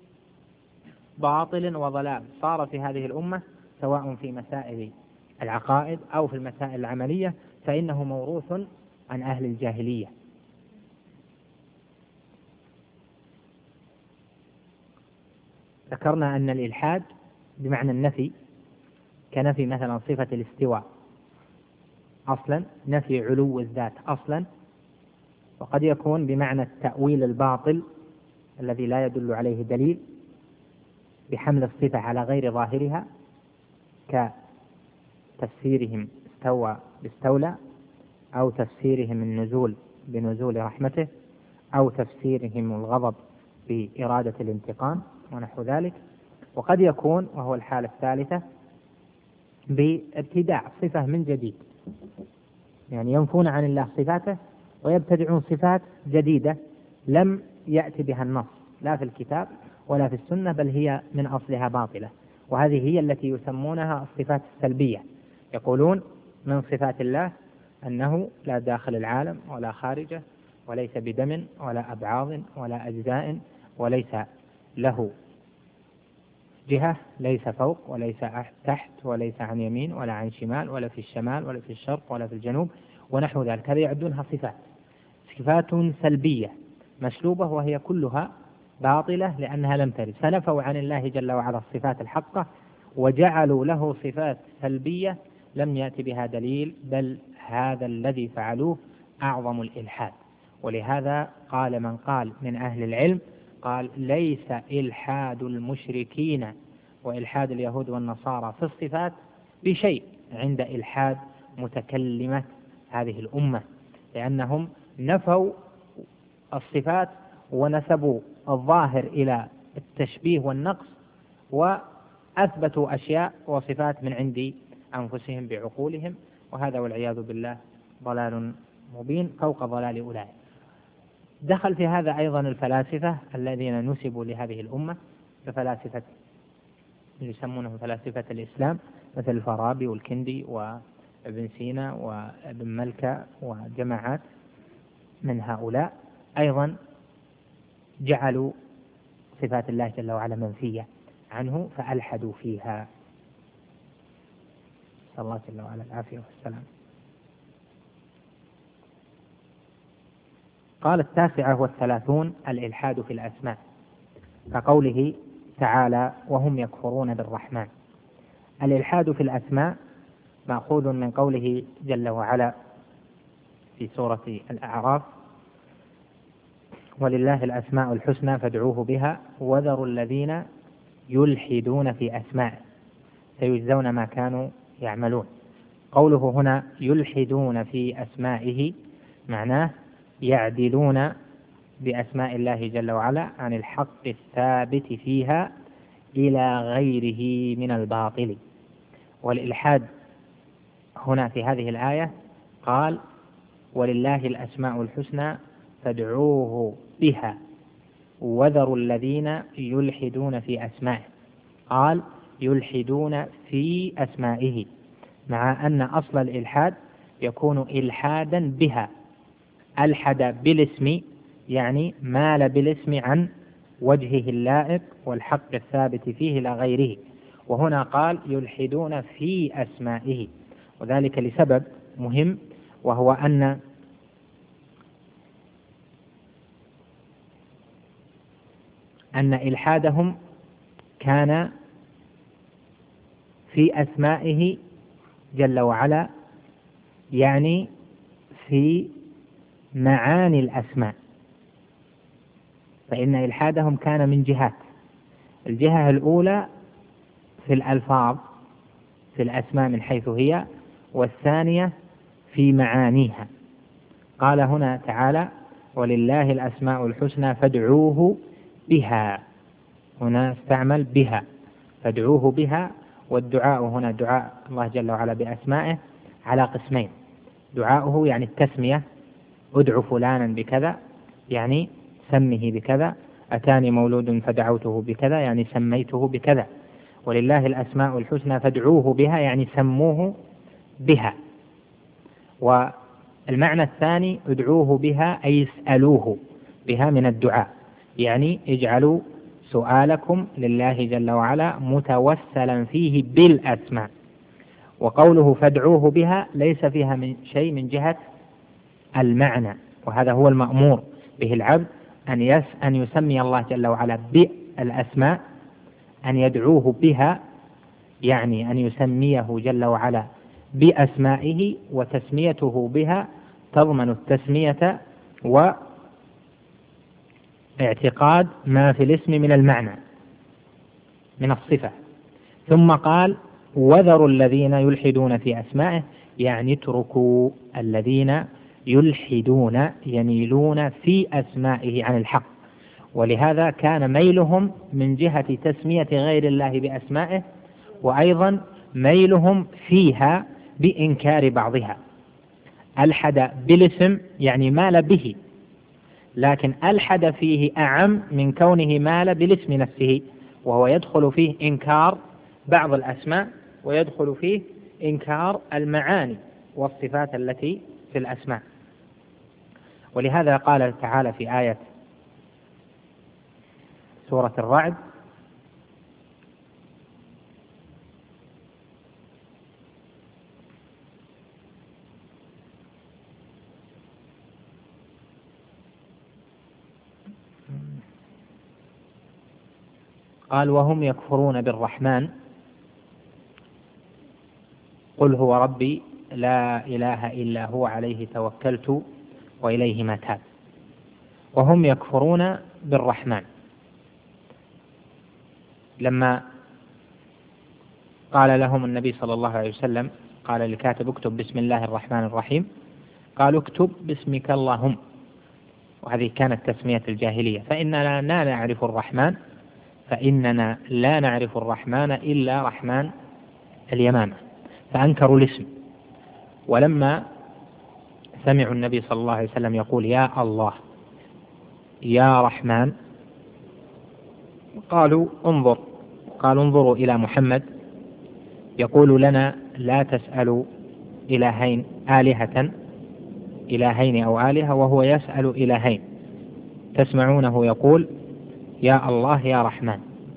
باطل وضلال صار في هذه الأمة، سواء في مسائل العقائد أو في المسائل العملية، فإنه موروث عن أهل الجاهلية. ذكرنا أن الإلحاد بمعنى النفي، كنفي مثلا صفة الاستواء أصلا، نفي علو الذات أصلا، وقد يكون بمعنى التأويل الباطل الذي لا يدل عليه دليل، بحمل الصفة على غير ظاهرها، كتفسيرهم استوى باستولى، أو تفسيرهم النزول بنزول رحمته، أو تفسيرهم الغضب بإرادة الانتقام ونحو ذلك. وقد يكون، وهو الحالة الثالثة، بابتداع صفة من جديد، يعني ينفون عن الله صفاته ويبتدعون صفات جديدة لم يأتي بها النص لا في الكتاب ولا في السنة، بل هي من أصلها باطلة. وهذه هي التي يسمونها الصفات السلبية. يقولون من صفات الله أنه لا داخل العالم ولا خارجه، وليس بدم ولا أبعاض ولا أجزاء، وليس له جهة، ليس فوق وليس تحت، وليس عن يمين ولا عن شمال، ولا في الشمال ولا في الشرق ولا في الجنوب ونحو ذلك. هذه يعدونها صفات سلبية مسلوبة، وهي كلها باطلة لأنها لم ترد. فنفوا عن الله جل وعلا الصفات الحقة وجعلوا له صفات سلبية لم يأتي بها دليل، بل هذا الذي فعلوه أعظم الإلحاد. ولهذا قال من قال من أهل العلم، قال: ليس إلحاد المشركين وإلحاد اليهود والنصارى في الصفات بشيء عند إلحاد متكلمة هذه الأمة، لأنهم نفوا الصفات ونسبوا الظاهر إلى التشبيه والنقص، وأثبتوا أشياء وصفات من عند أنفسهم بعقولهم، وهذا والعياذ بالله ضلال مبين فوق ضلال أولئك. دخل في هذا أيضا الفلاسفة الذين نسبوا لهذه الأمة، كفلاسفة اللي يسمونهم فلاسفة الإسلام، مثل الفارابي والكندي وابن سينا وابن ملكة وجماعات من هؤلاء، أيضا جعلوا صفات الله جل وعلا منفية عنه فألحدوا فيها. نسأل الله جل وعلا العافية والسلام. قال 39 الإلحاد في الأسماء، كقوله تعالى: وهم يكفرون بالرحمن. الإلحاد في الأسماء مأخوذ من قوله جل وعلا في سورة الأعراف: ولله الأسماء الحسنى فادعوه بها وذروا الذين يلحدون في أسمائه سيجزون ما كانوا يعملون. قوله هنا يلحدون في أسمائه معناه يعدلون بأسماء الله جل وعلا عن الحق الثابت فيها إلى غيره من الباطل. والإلحاد هنا في هذه الآية قال: ولله الأسماء الحسنى فادعوه بها وذروا الذين يلحدون في أسمائه. قال: يلحدون في أسمائه، مع أن أصل الإلحاد يكون إلحادا بها. ألحد بالاسم يعني مال بالاسم عن وجهه اللائق والحق الثابت فيه لا غيره. وهنا قال يلحدون في أسمائه، وذلك لسبب مهم، وهو أن إلحادهم كان في أسمائه جل وعلا، يعني في معاني الأسماء. فإن إلحادهم كان من جهات: الجهة الأولى في الألفاظ في الأسماء من حيث هي، والثانية في معانيها. قال هنا تعالى: ولله الأسماء الحسنى فادعوه بها. هنا استعمل بها، فادعوه بها. والدعاء هنا دعاء الله جل وعلا بأسمائه على قسمين: دعاؤه يعني التسمية، ادعو فلانا بكذا يعني سمه بكذا، أتاني مولود فدعوته بكذا يعني سميته بكذا. ولله الأسماء الحسنى فادعوه بها يعني سموه بها. والمعنى الثاني ادعوه بها أي اسألوه بها من الدعاء، يعني اجعلوا سؤالكم لله جل وعلا متوسلا فيه بالأسماء. وقوله فادعوه بها ليس فيها من شيء من جهة المعنى، وهذا هو المأمور به العبد، أن يسمي الله جل وعلا بالأسماء، أن يدعوه بها، يعني أن يسميه جل وعلا بأسمائه، وتسميته بها تضمن التسمية واعتقاد ما في الاسم من المعنى من الصفة. ثم قال: وذروا الذين يلحدون في أسمائه، يعني اتركوا الذين يلحدون يميلون في أسمائه عن الحق. ولهذا كان ميلهم من جهة تسمية غير الله بأسمائه، وأيضا ميلهم فيها بإنكار بعضها. ألحد بالاسم يعني مال به، لكن ألحد فيه أعم من كونه مال بالاسم نفسه، وهو يدخل فيه إنكار بعض الأسماء، ويدخل فيه إنكار المعاني والصفات التي في الأسماء. ولهذا قال تعالى في آية سورة الرعد: قال: وهم يكفرون بالرحمن قل هو ربي لا إله إلا هو عليه توكلت وإليه متاب. وهم يكفرون بالرحمن، لما قال لهم النبي صلى الله عليه وسلم، قال للكاتب: اكتب بسم الله الرحمن الرحيم، قالوا: اكتب باسمك اللهم. وهذه كانت تسمية الجاهلية. فإننا لا نعرف الرحمن إلا رحمن اليمامة، فأنكروا الاسم. ولما سمعوا النبي صلى الله عليه وسلم يقول يا الله يا رحمن، قالوا انظروا إلى محمد يقول لنا لا تسألوا إلهين أو آلهة، وهو يسأل إلهين، تسمعونه يقول يا الله يا رحمن.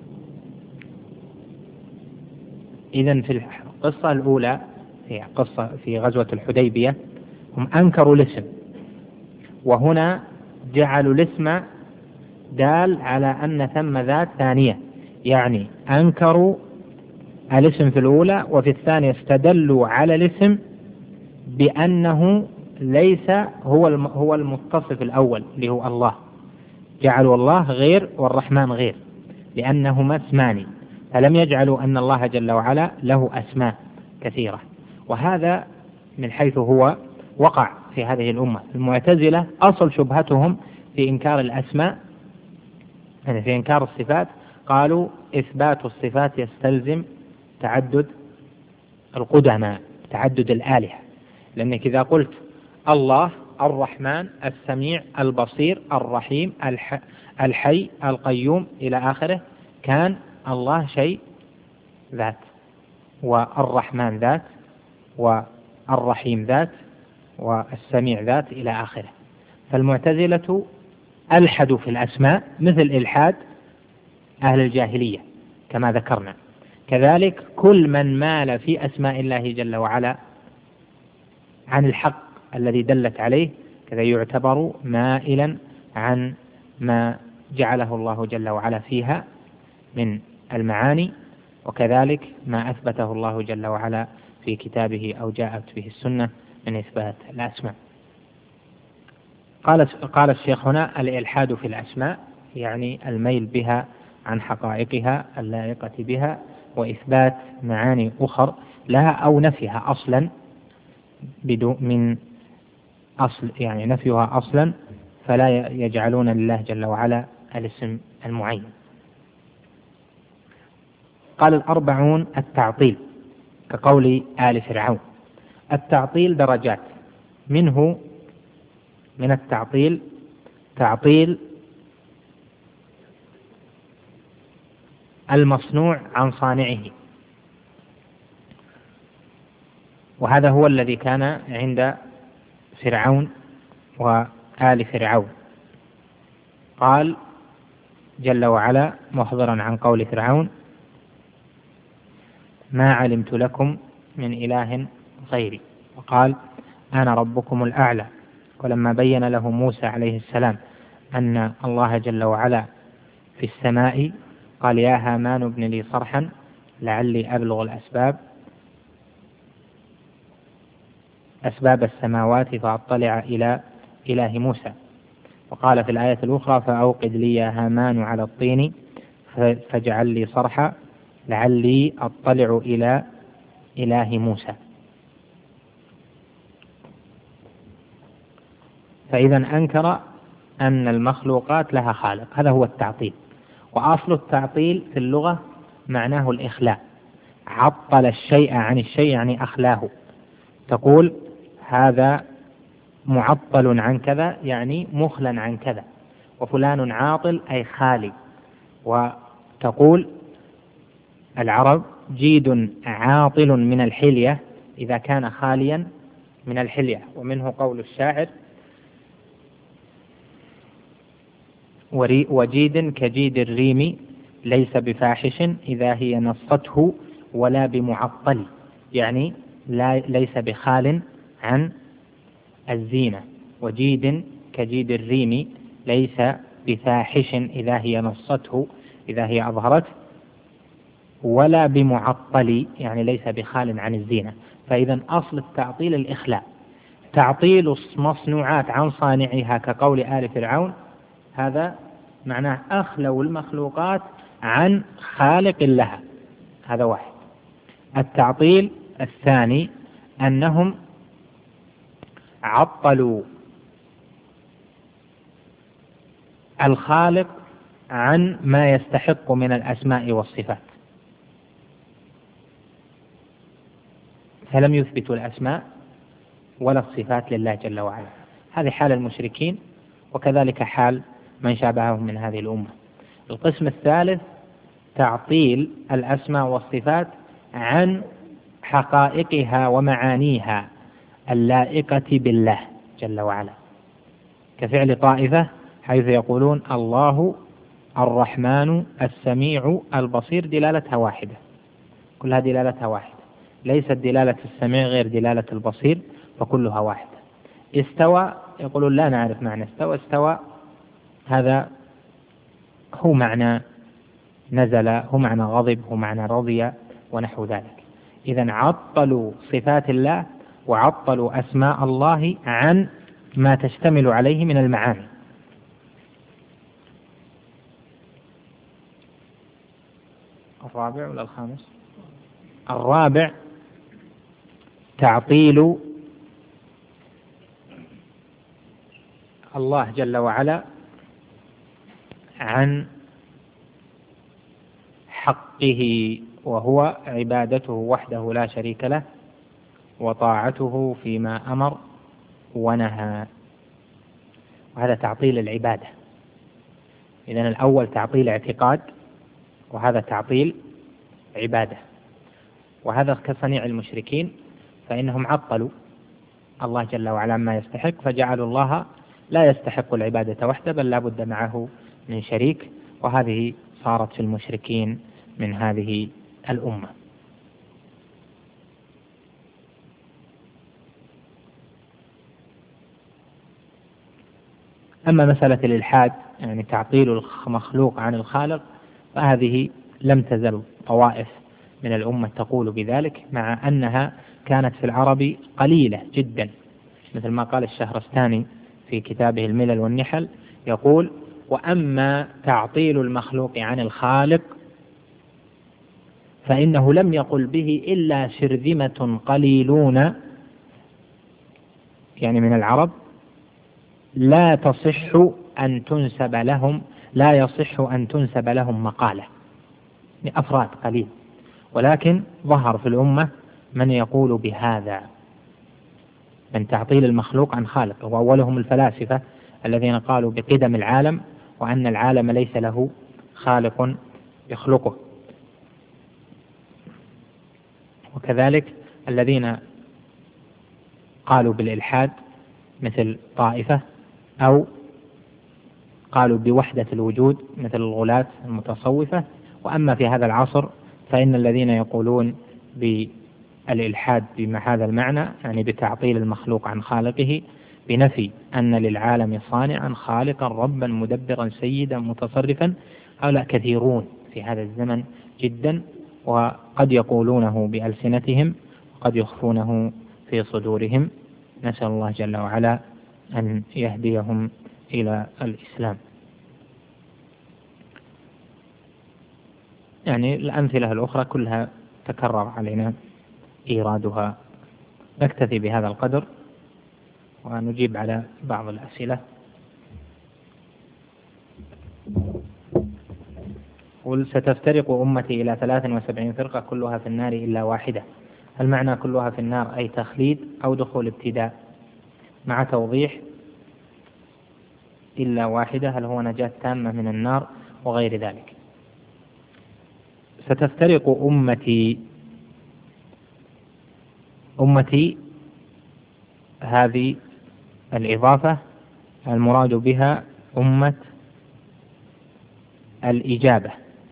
إذن في القصة الأولى في غزوة الحديبية هم أنكروا الاسم، وهنا جعلوا الاسم دال على أن ثم ذات ثانية، يعني أنكروا الاسم في الأولى، وفي الثانية استدلوا على الاسم بأنه ليس هو المتصف الأول اللي هو الله، جعلوا الله غير والرحمن غير لأنهما اسمان، فلم يجعلوا أن الله جل وعلا له أسماء كثيرة. وهذا من حيث هو وقع في هذه الأمة. المعتزلة أصل شبهتهم في إنكار الأسماء، يعني في إنكار الصفات، قالوا إثبات الصفات يستلزم تعدد القدماء، تعدد الآلهة، لأنك إذا قلت الله الرحمن السميع البصير الرحيم الحي القيوم إلى آخره، كان الله شيء ذات، والرحمن ذات، والرحيم ذات، والسميع ذات إلى آخره. فالمعتزلة ألحدوا في الأسماء مثل إلحاد أهل الجاهلية كما ذكرنا. كذلك كل من مال في أسماء الله جل وعلا عن الحق الذي دلت عليه كذا يعتبر مائلا عن ما جعله الله جل وعلا فيها من المعاني، وكذلك ما أثبته الله جل وعلا في كتابه أو جاءت به السنة من إثبات الأسماء. قال الشيخ هنا: الإلحاد في الأسماء يعني الميل بها عن حقائقها اللائقة بها، وإثبات معاني أخر لها أو نفيها أصلا من أصل، يعني نفيها أصلا، فلا يجعلون لله جل وعلا الاسم المعين. قال: 40 التعطيل كقول آل فرعون. التعطيل درجات، منه من التعطيل تعطيل المصنوع عن صانعه، وهذا هو الذي كان عند فرعون وآل فرعون. قال جل وعلا مخبرا عن قول فرعون: ما علمت لكم من إله غيري، وقال: أنا ربكم الأعلى. ولما بين له موسى عليه السلام أن الله جل وعلا في السماء قال: يا هامان ابن لي صرحا لعلي أبلغ أسباب السماوات فأطلع إلى إله موسى. وقال في الآية الأخرى: فأوقد لي يا هامان على الطين فاجعل لي صرحا لعلي أطلع إلى إله موسى. فإذا أنكر أن المخلوقات لها خالق، هذا هو التعطيل. وأصل التعطيل في اللغة معناه الإخلاء، عطل الشيء عن الشيء يعني أخلاه. تقول هذا معطل عن كذا يعني مخلا عن كذا، وفلان عاطل أي خالي. وتقول العرب: جيد عاطل من الحلية إذا كان خاليا من الحلية. ومنه قول الشاعر: وجيد كجيد الريم ليس بفاحش إذا هي نصته ولا بمعطل، يعني ليس بخال عن الزينة. وجيد كجيد الريم ليس بفاحش إذا هي نصته، إذا هي أظهرته، ولا بمعطل يعني ليس بخال عن الزينة. فإذا أصل التعطيل الإخلاء. تعطيل المصنوعات عن صانعها كقول آل فرعون، هذا معناه أخلوا المخلوقات عن خالق لها، هذا واحد. التعطيل الثاني أنهم عطلوا الخالق عن ما يستحق من الأسماء والصفات، فلم يثبتوا الأسماء ولا الصفات لله جل وعلا. هذه حال المشركين، وكذلك حال من شابههم من هذه الأمة. القسم الثالث تعطيل الأسماء والصفات عن حقائقها ومعانيها اللائقة بالله جل وعلا، كفعل طائفة حيث يقولون الله الرحمن السميع البصير، دلالتها واحدة، كلها دلالتها واحدة، ليست دلالة السميع غير دلالة البصير، فكلها واحدة. استوى يقولون لا نعرف معنى استوى، استوى هذا هو معنى نزل، هو معنى غضب، هو معنى رضي ونحو ذلك. إذن عطلوا صفات الله وعطلوا أسماء الله عن ما تشتمل عليه من المعاني. الرابع ولا الخامس؟ الرابع تعطيل الله جل وعلا عن حقه، وهو عبادته وحده لا شريك له، وطاعته فيما أمر ونهى، وهذا تعطيل العبادة. إذن الأول تعطيل اعتقاد، وهذا تعطيل عبادة. وهذا كصنيع المشركين، فإنهم عطلوا الله جل وعلا ما يستحق، فجعلوا الله لا يستحق العبادة وحده، بل لا بد معه من شريك، وهذه صارت في المشركين من هذه الأمة. أما مسألة الإلحاد يعني تعطيل المخلوق عن الخالق، فهذه لم تزل طوائف من الأمة تقول بذلك، مع أنها كانت في العرب قليلة جدا، مثل ما قال الشهرستاني في كتابه الملل والنحل، يقول: وأما تعطيل المخلوق عن الخالق فإنه لم يقل به إلا شرذمة قليلون يعني من العرب، لا يصح أن تنسب لهم مقالة، أفراد قليل، ولكن ظهر في الأمة من يقول بهذا من تعطيل المخلوق عن خالقه، وأولهم الفلاسفة الذين قالوا بقدم العالم وأن العالم ليس له خالق يخلقه، وكذلك الذين قالوا بالإلحاد مثل طائفة، أو قالوا بوحدة الوجود مثل الغلاة المتصوفة. وأما في هذا العصر فإن الذين يقولون بالإلحاد بهذا المعنى يعني بتعطيل المخلوق عن خالقه، بنفي أن للعالم صانعا خالقا ربا مدبرا سيدا متصرفا، هؤلاء كثيرون في هذا الزمن جدا، وقد يقولونه بألسنتهم وقد يخفونه في صدورهم. نسأل الله جل وعلا أن يهديهم إلى الإسلام. يعني الأمثلة الأخرى كلها تكرر علينا إيرادها. نكتفي بهذا القدر ونجيب على بعض الأسئلة. قل: ستفترق أمتي إلى 73 فرقة كلها في النار إلا واحدة. هل معنى كلها في النار أي تخليد أو دخول ابتداء؟ مع توضيح إلا واحدة هل هو نجاة تامة من النار وغير ذلك. ستفترق أمتي هذه الإضافة المراد بها أمة الإجابة،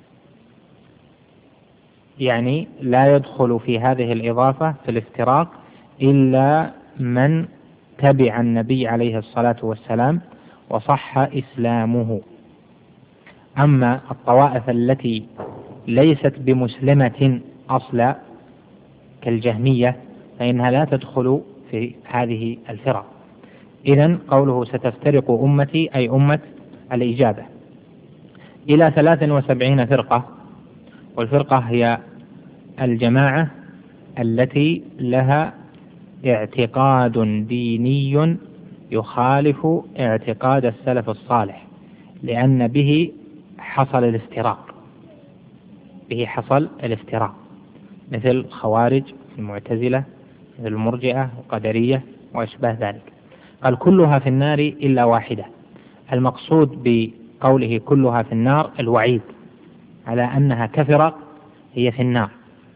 يعني لا يدخل في هذه الإضافة في الافتراق إلا من تبع النبي عليه الصلاة والسلام وصح إسلامه. أما الطوائف التي ليست بمسلمة أصلا كالجهمية فإنها لا تدخل في هذه الفرق. إذن قوله ستفترق أمتي أي أمة الإجابة إلى 73 فرقة، والفرقة هي الجماعة التي لها اعتقاد ديني يخالف اعتقاد السلف الصالح، لأن به حصل الافتراق، مثل الخوارج، المعتزلة، مثل المرجئة وقدرية وأشباه ذلك. قال كلها في النار إلا واحدة. المقصود بقوله كلها في النار الوعيد على أنها كفرق هي في النار،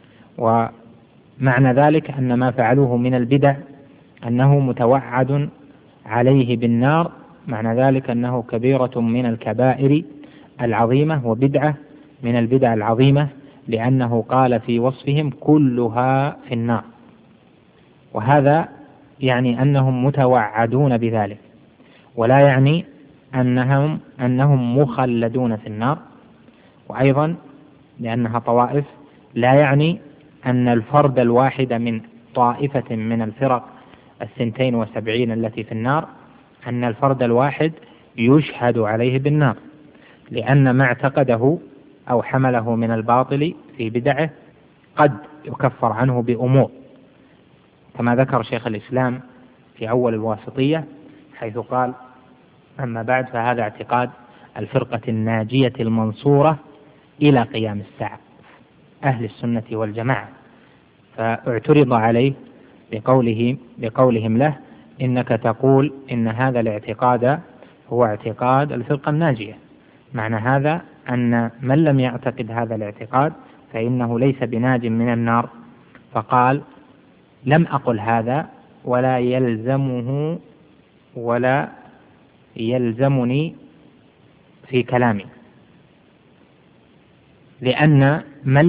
ومعنى ذلك أن ما فعلوه من البدع أنه متوعد عليه بالنار، معنى ذلك أنه كبيرة من الكبائر العظيمة وبدعة من البدع العظيمة، لأنه قال في وصفهم كلها في النار، وهذا يعني أنهم متوعدون بذلك، ولا يعني أنهم مخلدون في النار. وأيضا لأنها طوائف لا يعني أن الفرد الواحد من طائفة من الفرق 72 التي في النار أن الفرد الواحد يشهد عليه بالنار، لأن ما اعتقده أو حمله من الباطل في بدعه قد يكفر عنه بأمور، كما ذكر شيخ الإسلام في أول الواسطية حيث قال: أما بعد فهذا اعتقاد الفرقة الناجية المنصورة إلى قيام الساعة، أهل السنة والجماعة. فاعترض عليه بقولهم له: إنك تقول إن هذا الاعتقاد هو اعتقاد الفرقة الناجية، معنى هذا أن من لم يعتقد هذا الاعتقاد فإنه ليس بناج من النار. فقال: لم أقل هذا ولا يلزمني، في كلامي. لأن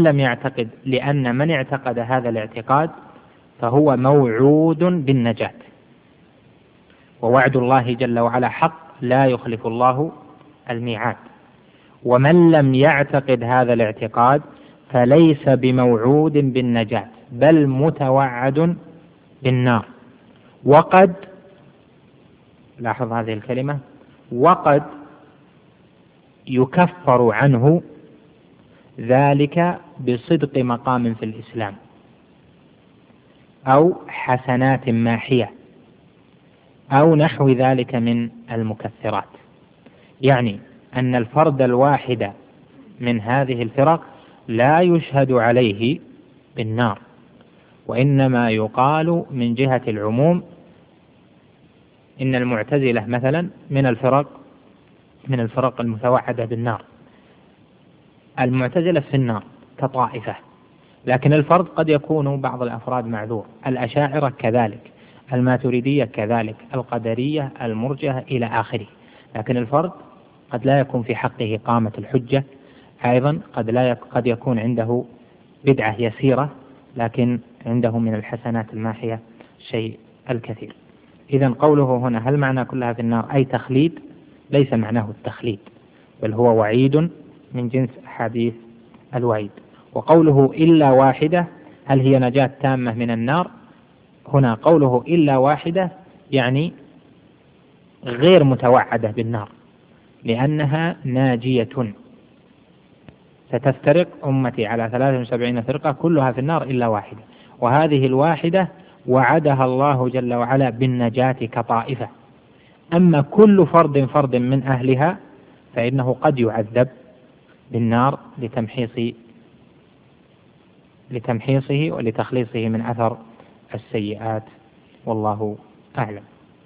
من اعتقد هذا الاعتقاد فهو موعود بالنجاة، ووعد الله جل وعلا حق لا يخلف الله الميعاد. ومن لم يعتقد هذا الاعتقاد فليس بموعود بالنجاة، بل متوعد بالنار. وقد، لاحظ هذه الكلمة، وقد يكفر عنه ذلك بصدق مقام في الإسلام أو حسنات ماحية أو نحو ذلك من المكفرات. يعني أن الفرد الواحد من هذه الفرق لا يشهد عليه بالنار، وإنما يقال من جهة العموم إن المعتزلة مثلا من الفرق المتوعدة بالنار. المعتزلة في النار كطائفة، لكن الفرد قد يكون بعض الأفراد معذور، الأشاعرة كذلك، الماتريدية كذلك، القدرية، المرجئة إلى آخره. لكن الفرد قد لا يكون في حقه قامة الحجة، أيضا قد يكون عنده بدعة يسيرة، لكن عنده من الحسنات الماحية شيء الكثير. إذن قوله هنا هل معنى كلها في النار أي تخليد؟ ليس معناه التخليد، بل هو وعيد من جنس أحاديث الوعيد. وقوله إلا واحدة هل هي نجاة تامة من النار؟ هنا قوله إلا واحدة يعني غير متوعدة بالنار، لأنها ناجية. ستفترق أمتي على 73 فرقة كلها في النار إلا واحدة، وهذه الواحدة وعدها الله جل وعلا بالنجاة كطائفة. أما كل فرد من أهلها فإنه قد يعذب بالنار لتمحيصه ولتخليصه من أثر السيئات، والله أعلم.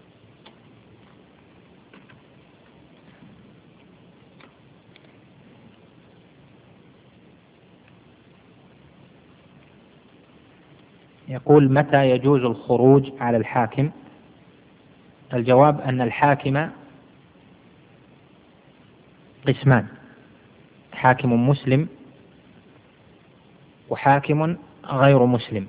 يقول متى يجوز الخروج على الحاكم؟ الجواب أن الحاكم قسمان: حاكم مسلم وحاكم غير مسلم.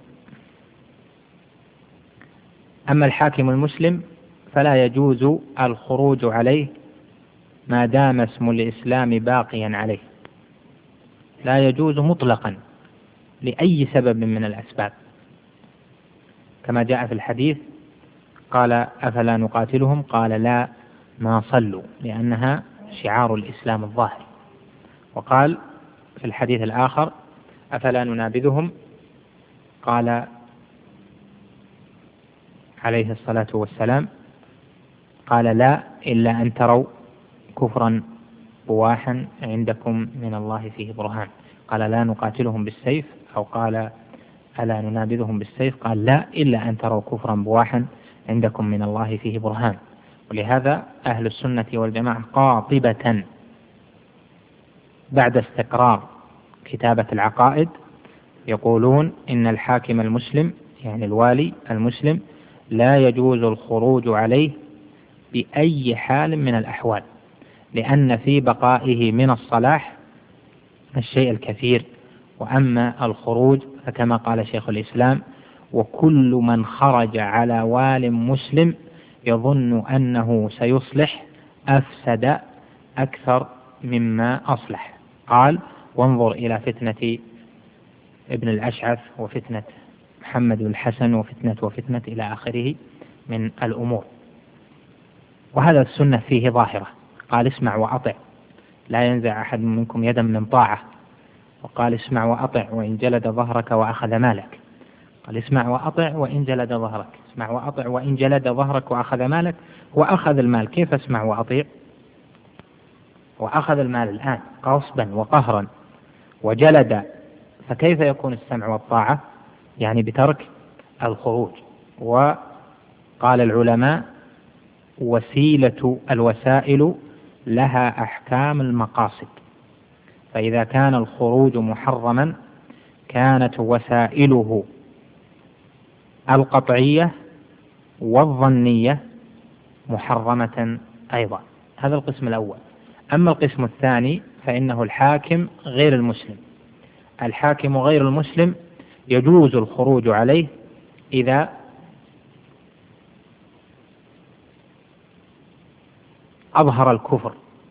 أما الحاكم المسلم فلا يجوز الخروج عليه ما دام اسم الإسلام باقيا عليه، لا يجوز مطلقا لأي سبب من الأسباب، كما جاء في الحديث قال أفلا نقاتلهم؟ قال لا ما صلوا، لأنها شعار الإسلام الظاهر. وقال في الحديث الآخر أفلا ننابذهم؟ قال عليه الصلاة والسلام قال لا إلا أن تروا كفرا بواحا عندكم من الله فيه برهان. قال لا نقاتلهم بالسيف، أو قال ألا ننابذهم بالسيف؟ قال لا إلا أن تروا كفرا بواحا عندكم من الله فيه برهان. ولهذا أهل السنة والجماعة قاطبة بعد استقرار كتابة العقائد يقولون إن الحاكم المسلم يعني الوالي المسلم لا يجوز الخروج عليه بأي حال من الأحوال، لأن في بقائه من الصلاح الشيء الكثير. وأما الخروج فكما قال شيخ الإسلام وكل من خرج على وال مسلم يظن أنه سيصلح أفسد أكثر مما أصلح. قال وانظر إلى فتنة ابن الأشعث وفتنة محمد بن الحسن وفتنة إلى آخره من الأمور. وهذا السنة فيه ظاهرة، قال اسمع وأطع لا ينزع أحد منكم يدا من طاعة، وقال اسمع وأطع وإن جلد ظهرك وأخذ مالك. قال اسمع وأطع وإن جلد ظهرك، اسمع وأطع وإن جلد ظهرك وأخذ مالك وأخذ المال. كيف اسمع وأطيع وأخذ المال الآن غصبا وقهرا وجلد؟ فكيف يكون السمع والطاعة؟ يعني بترك الخروج. وقال العلماء الوسائل لها أحكام المقاصد، فإذا كان الخروج محرما كانت وسائله القطعية والظنية محرمة أيضا. هذا القسم الأول. أما القسم الثاني فإنه الحاكم غير المسلم. الحاكم غير المسلم يجوز الخروج عليه إذا أظهر الكفر.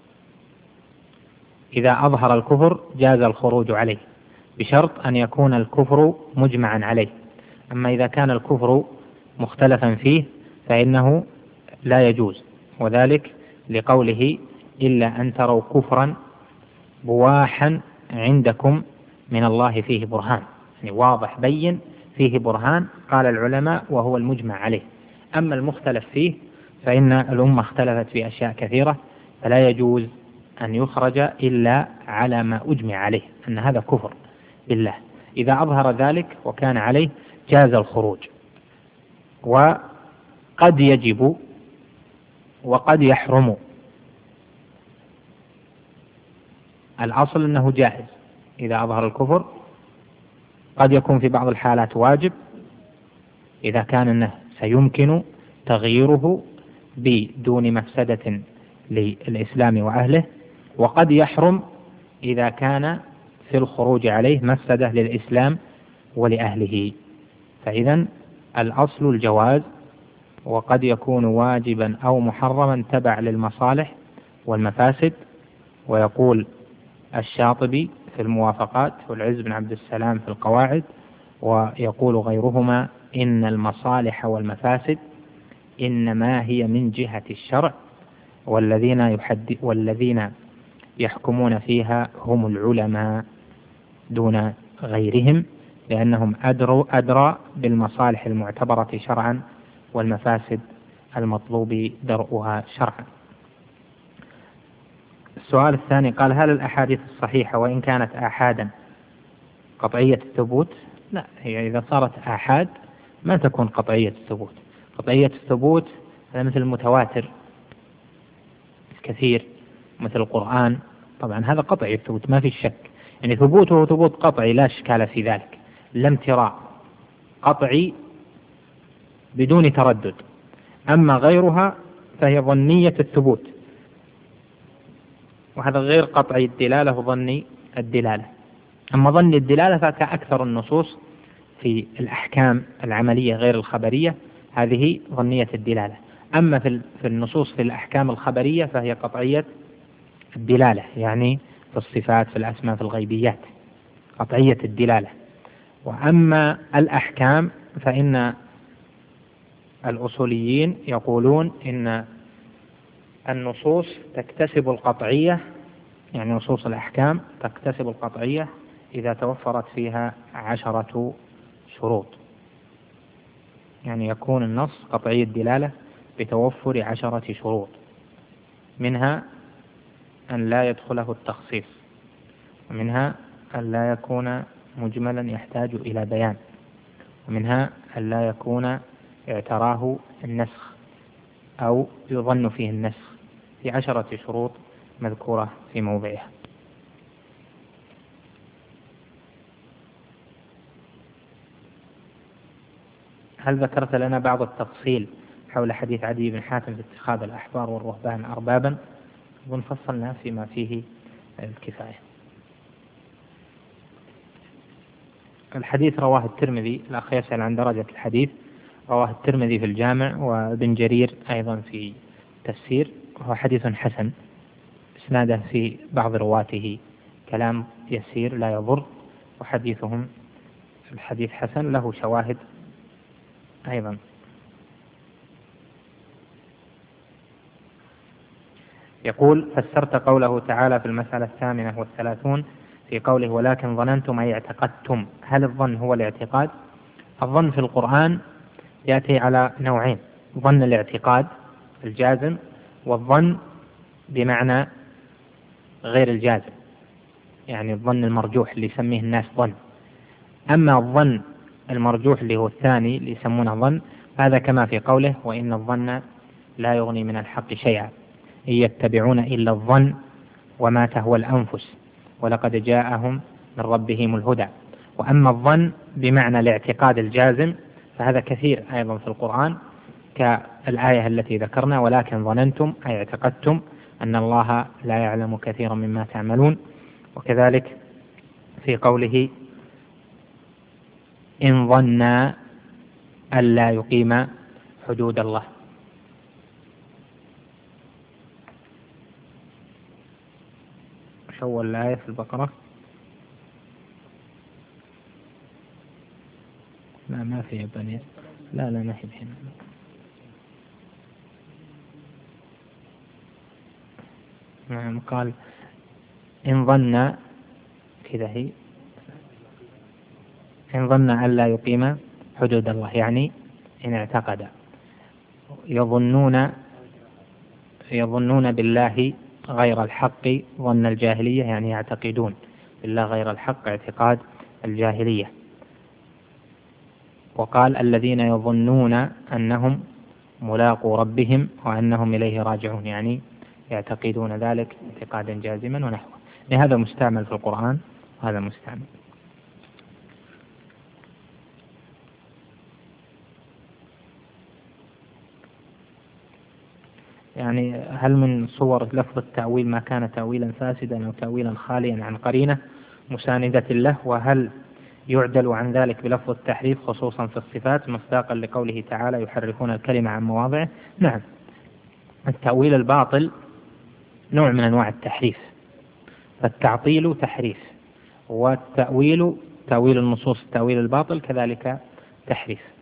إذا أظهر الكفر جاز الخروج عليه بشرط أن يكون الكفر مجمعا عليه. أما إذا كان الكفر مختلفا فيه فإنه لا يجوز، وذلك لقوله إلا أن تروا كفرا بواحا عندكم من الله فيه برهان، يعني واضح بين فيه برهان، قال العلماء وهو المجمع عليه. أما المختلف فيه فإن الأمة اختلفت في أشياء كثيرة، فلا يجوز أن يخرج إلا على ما أجمع عليه أن هذا كفر بالله. إذا أظهر ذلك وكان عليه جاز الخروج، وقد يجب وقد يحرم. الأصل أنه جائز إذا أظهر الكفر، قد يكون في بعض الحالات واجب إذا كان أنه سيمكن تغييره بدون مفسدة للإسلام وأهله، وقد يحرم إذا كان في الخروج عليه مفسدة للإسلام ولأهله. فإذا الأصل الجواز، وقد يكون واجبا أو محرما تبع للمصالح والمفاسد. ويقول الشاطبي في الموافقات والعز بن عبد السلام في القواعد، ويقول غيرهما إن المصالح والمفاسد إنما هي من جهة الشرع، والذين يحكمون فيها هم العلماء دون غيرهم، لأنهم أدرى بالمصالح المعتبرة شرعا والمفاسد المطلوب درءها شرعا. السؤال الثاني قال: هل الأحاديث الصحيحة وإن كانت آحادا قطعية الثبوت؟ لا، هي إذا صارت آحاد ما تكون قطعية الثبوت. قطعية الثبوت هذا مثل المتواتر كثير، مثل القرآن، طبعا هذا قطعي الثبوت ما في شك، يعني ثبوته ثبوت قطعي لا إشكال في ذلك، لا امتراء، قطعي بدون تردد. أما غيرها فهي ظنية الثبوت، وهذا غير قطعي الدلالة وظني الدلالة. أما ظني الدلالة فكأكثر النصوص في الأحكام العملية غير الخبرية، هذه ظنية الدلالة. أما في النصوص في الأحكام الخبرية فهي قطعية الدلالة، يعني في الصفات، في الأسماء، في الغيبيات، قطعية الدلالة. وأما الأحكام فإن الأصوليين يقولون إن النصوص تكتسب القطعية، يعني نصوص الأحكام تكتسب القطعية إذا توفرت فيها 10 شروط، يعني يكون النص قطعي الدلالة بتوفر 10 شروط، منها أن لا يدخله التخصيص، ومنها أن لا يكون مجملا يحتاج إلى بيان، ومنها أن لا يكون اعتراه النسخ أو يظن فيه النسخ، في 10 شروط مذكورة في موضعها. هل ذكرت لنا بعض التفصيل حول حديث عدي بن حاتم في اتخاذ الأحبار والرهبان أربابا؟ ونفصلنا فيما فيه الكفاية. الحديث رواه الترمذي، الأخ يسأل عن درجة الحديث، رواه الترمذي في الجامع، وابن جرير أيضا في تفسير، وهو حديث حسن، إسناده في بعض رواته كلام يسير لا يضر، وحديثهم الحديث حسن له شواهد أيضا. يقول: فسرت قوله تعالى في المسألة 38 في قوله ولكن ظننتم أي اعتقدتم، هل الظن هو الاعتقاد؟ الظن في القرآن يأتي على نوعين: ظن الاعتقاد الجازم، والظن بمعنى غير الجازم، يعني الظن المرجوح اللي يسميه الناس ظن. أما الظن المرجوح اللي هو الثاني اللي يسمونه ظن، هذا كما في قوله وإن الظن لا يغني من الحق شيئا إن يتبعون إلا الظن وما تهوى الأنفس ولقد جاءهم من ربهم الهدى. وأما الظن بمعنى الاعتقاد الجازم فهذا كثير أيضا في القرآن، كالآية التي ذكرنا ولكن ظننتم أي اعتقدتم أن الله لا يعلم كثيرا مما تعملون. وكذلك في قوله إن ظنا ألا يقيم حدود الله. شو الآية في البقرة؟ لا ما في بني، لا ما هي هنا. نعم قال إن ظن كذا، هي إن ظن ألا يقيم حدود الله، يعني إن اعتقد. يظنون بالله غير الحق ظن الجاهلية، يعني يعتقدون بالله غير الحق اعتقاد الجاهلية. وقال الذين يظنون أنهم ملاقو ربهم وأنهم إليه راجعون، يعني يعتقدون ذلك اعتقادا جازما ونحوه. هذا مستعمل في القرآن وهذا مستعمل. يعني هل من صور لفظ التأويل ما كان تأويلا فاسدا أو تأويلا خاليا عن قرينة مساندة له؟ وهل يعدل عن ذلك بلفظ التحريف خصوصا في الصفات مصداقا لقوله تعالى يحرفون الكلمة عن مواضعه؟ نعم، التأويل الباطل نوع من أنواع التحريف، فالتعطيل تحريف، والتأويل تأويل النصوص التأويل الباطل كذلك تحريف.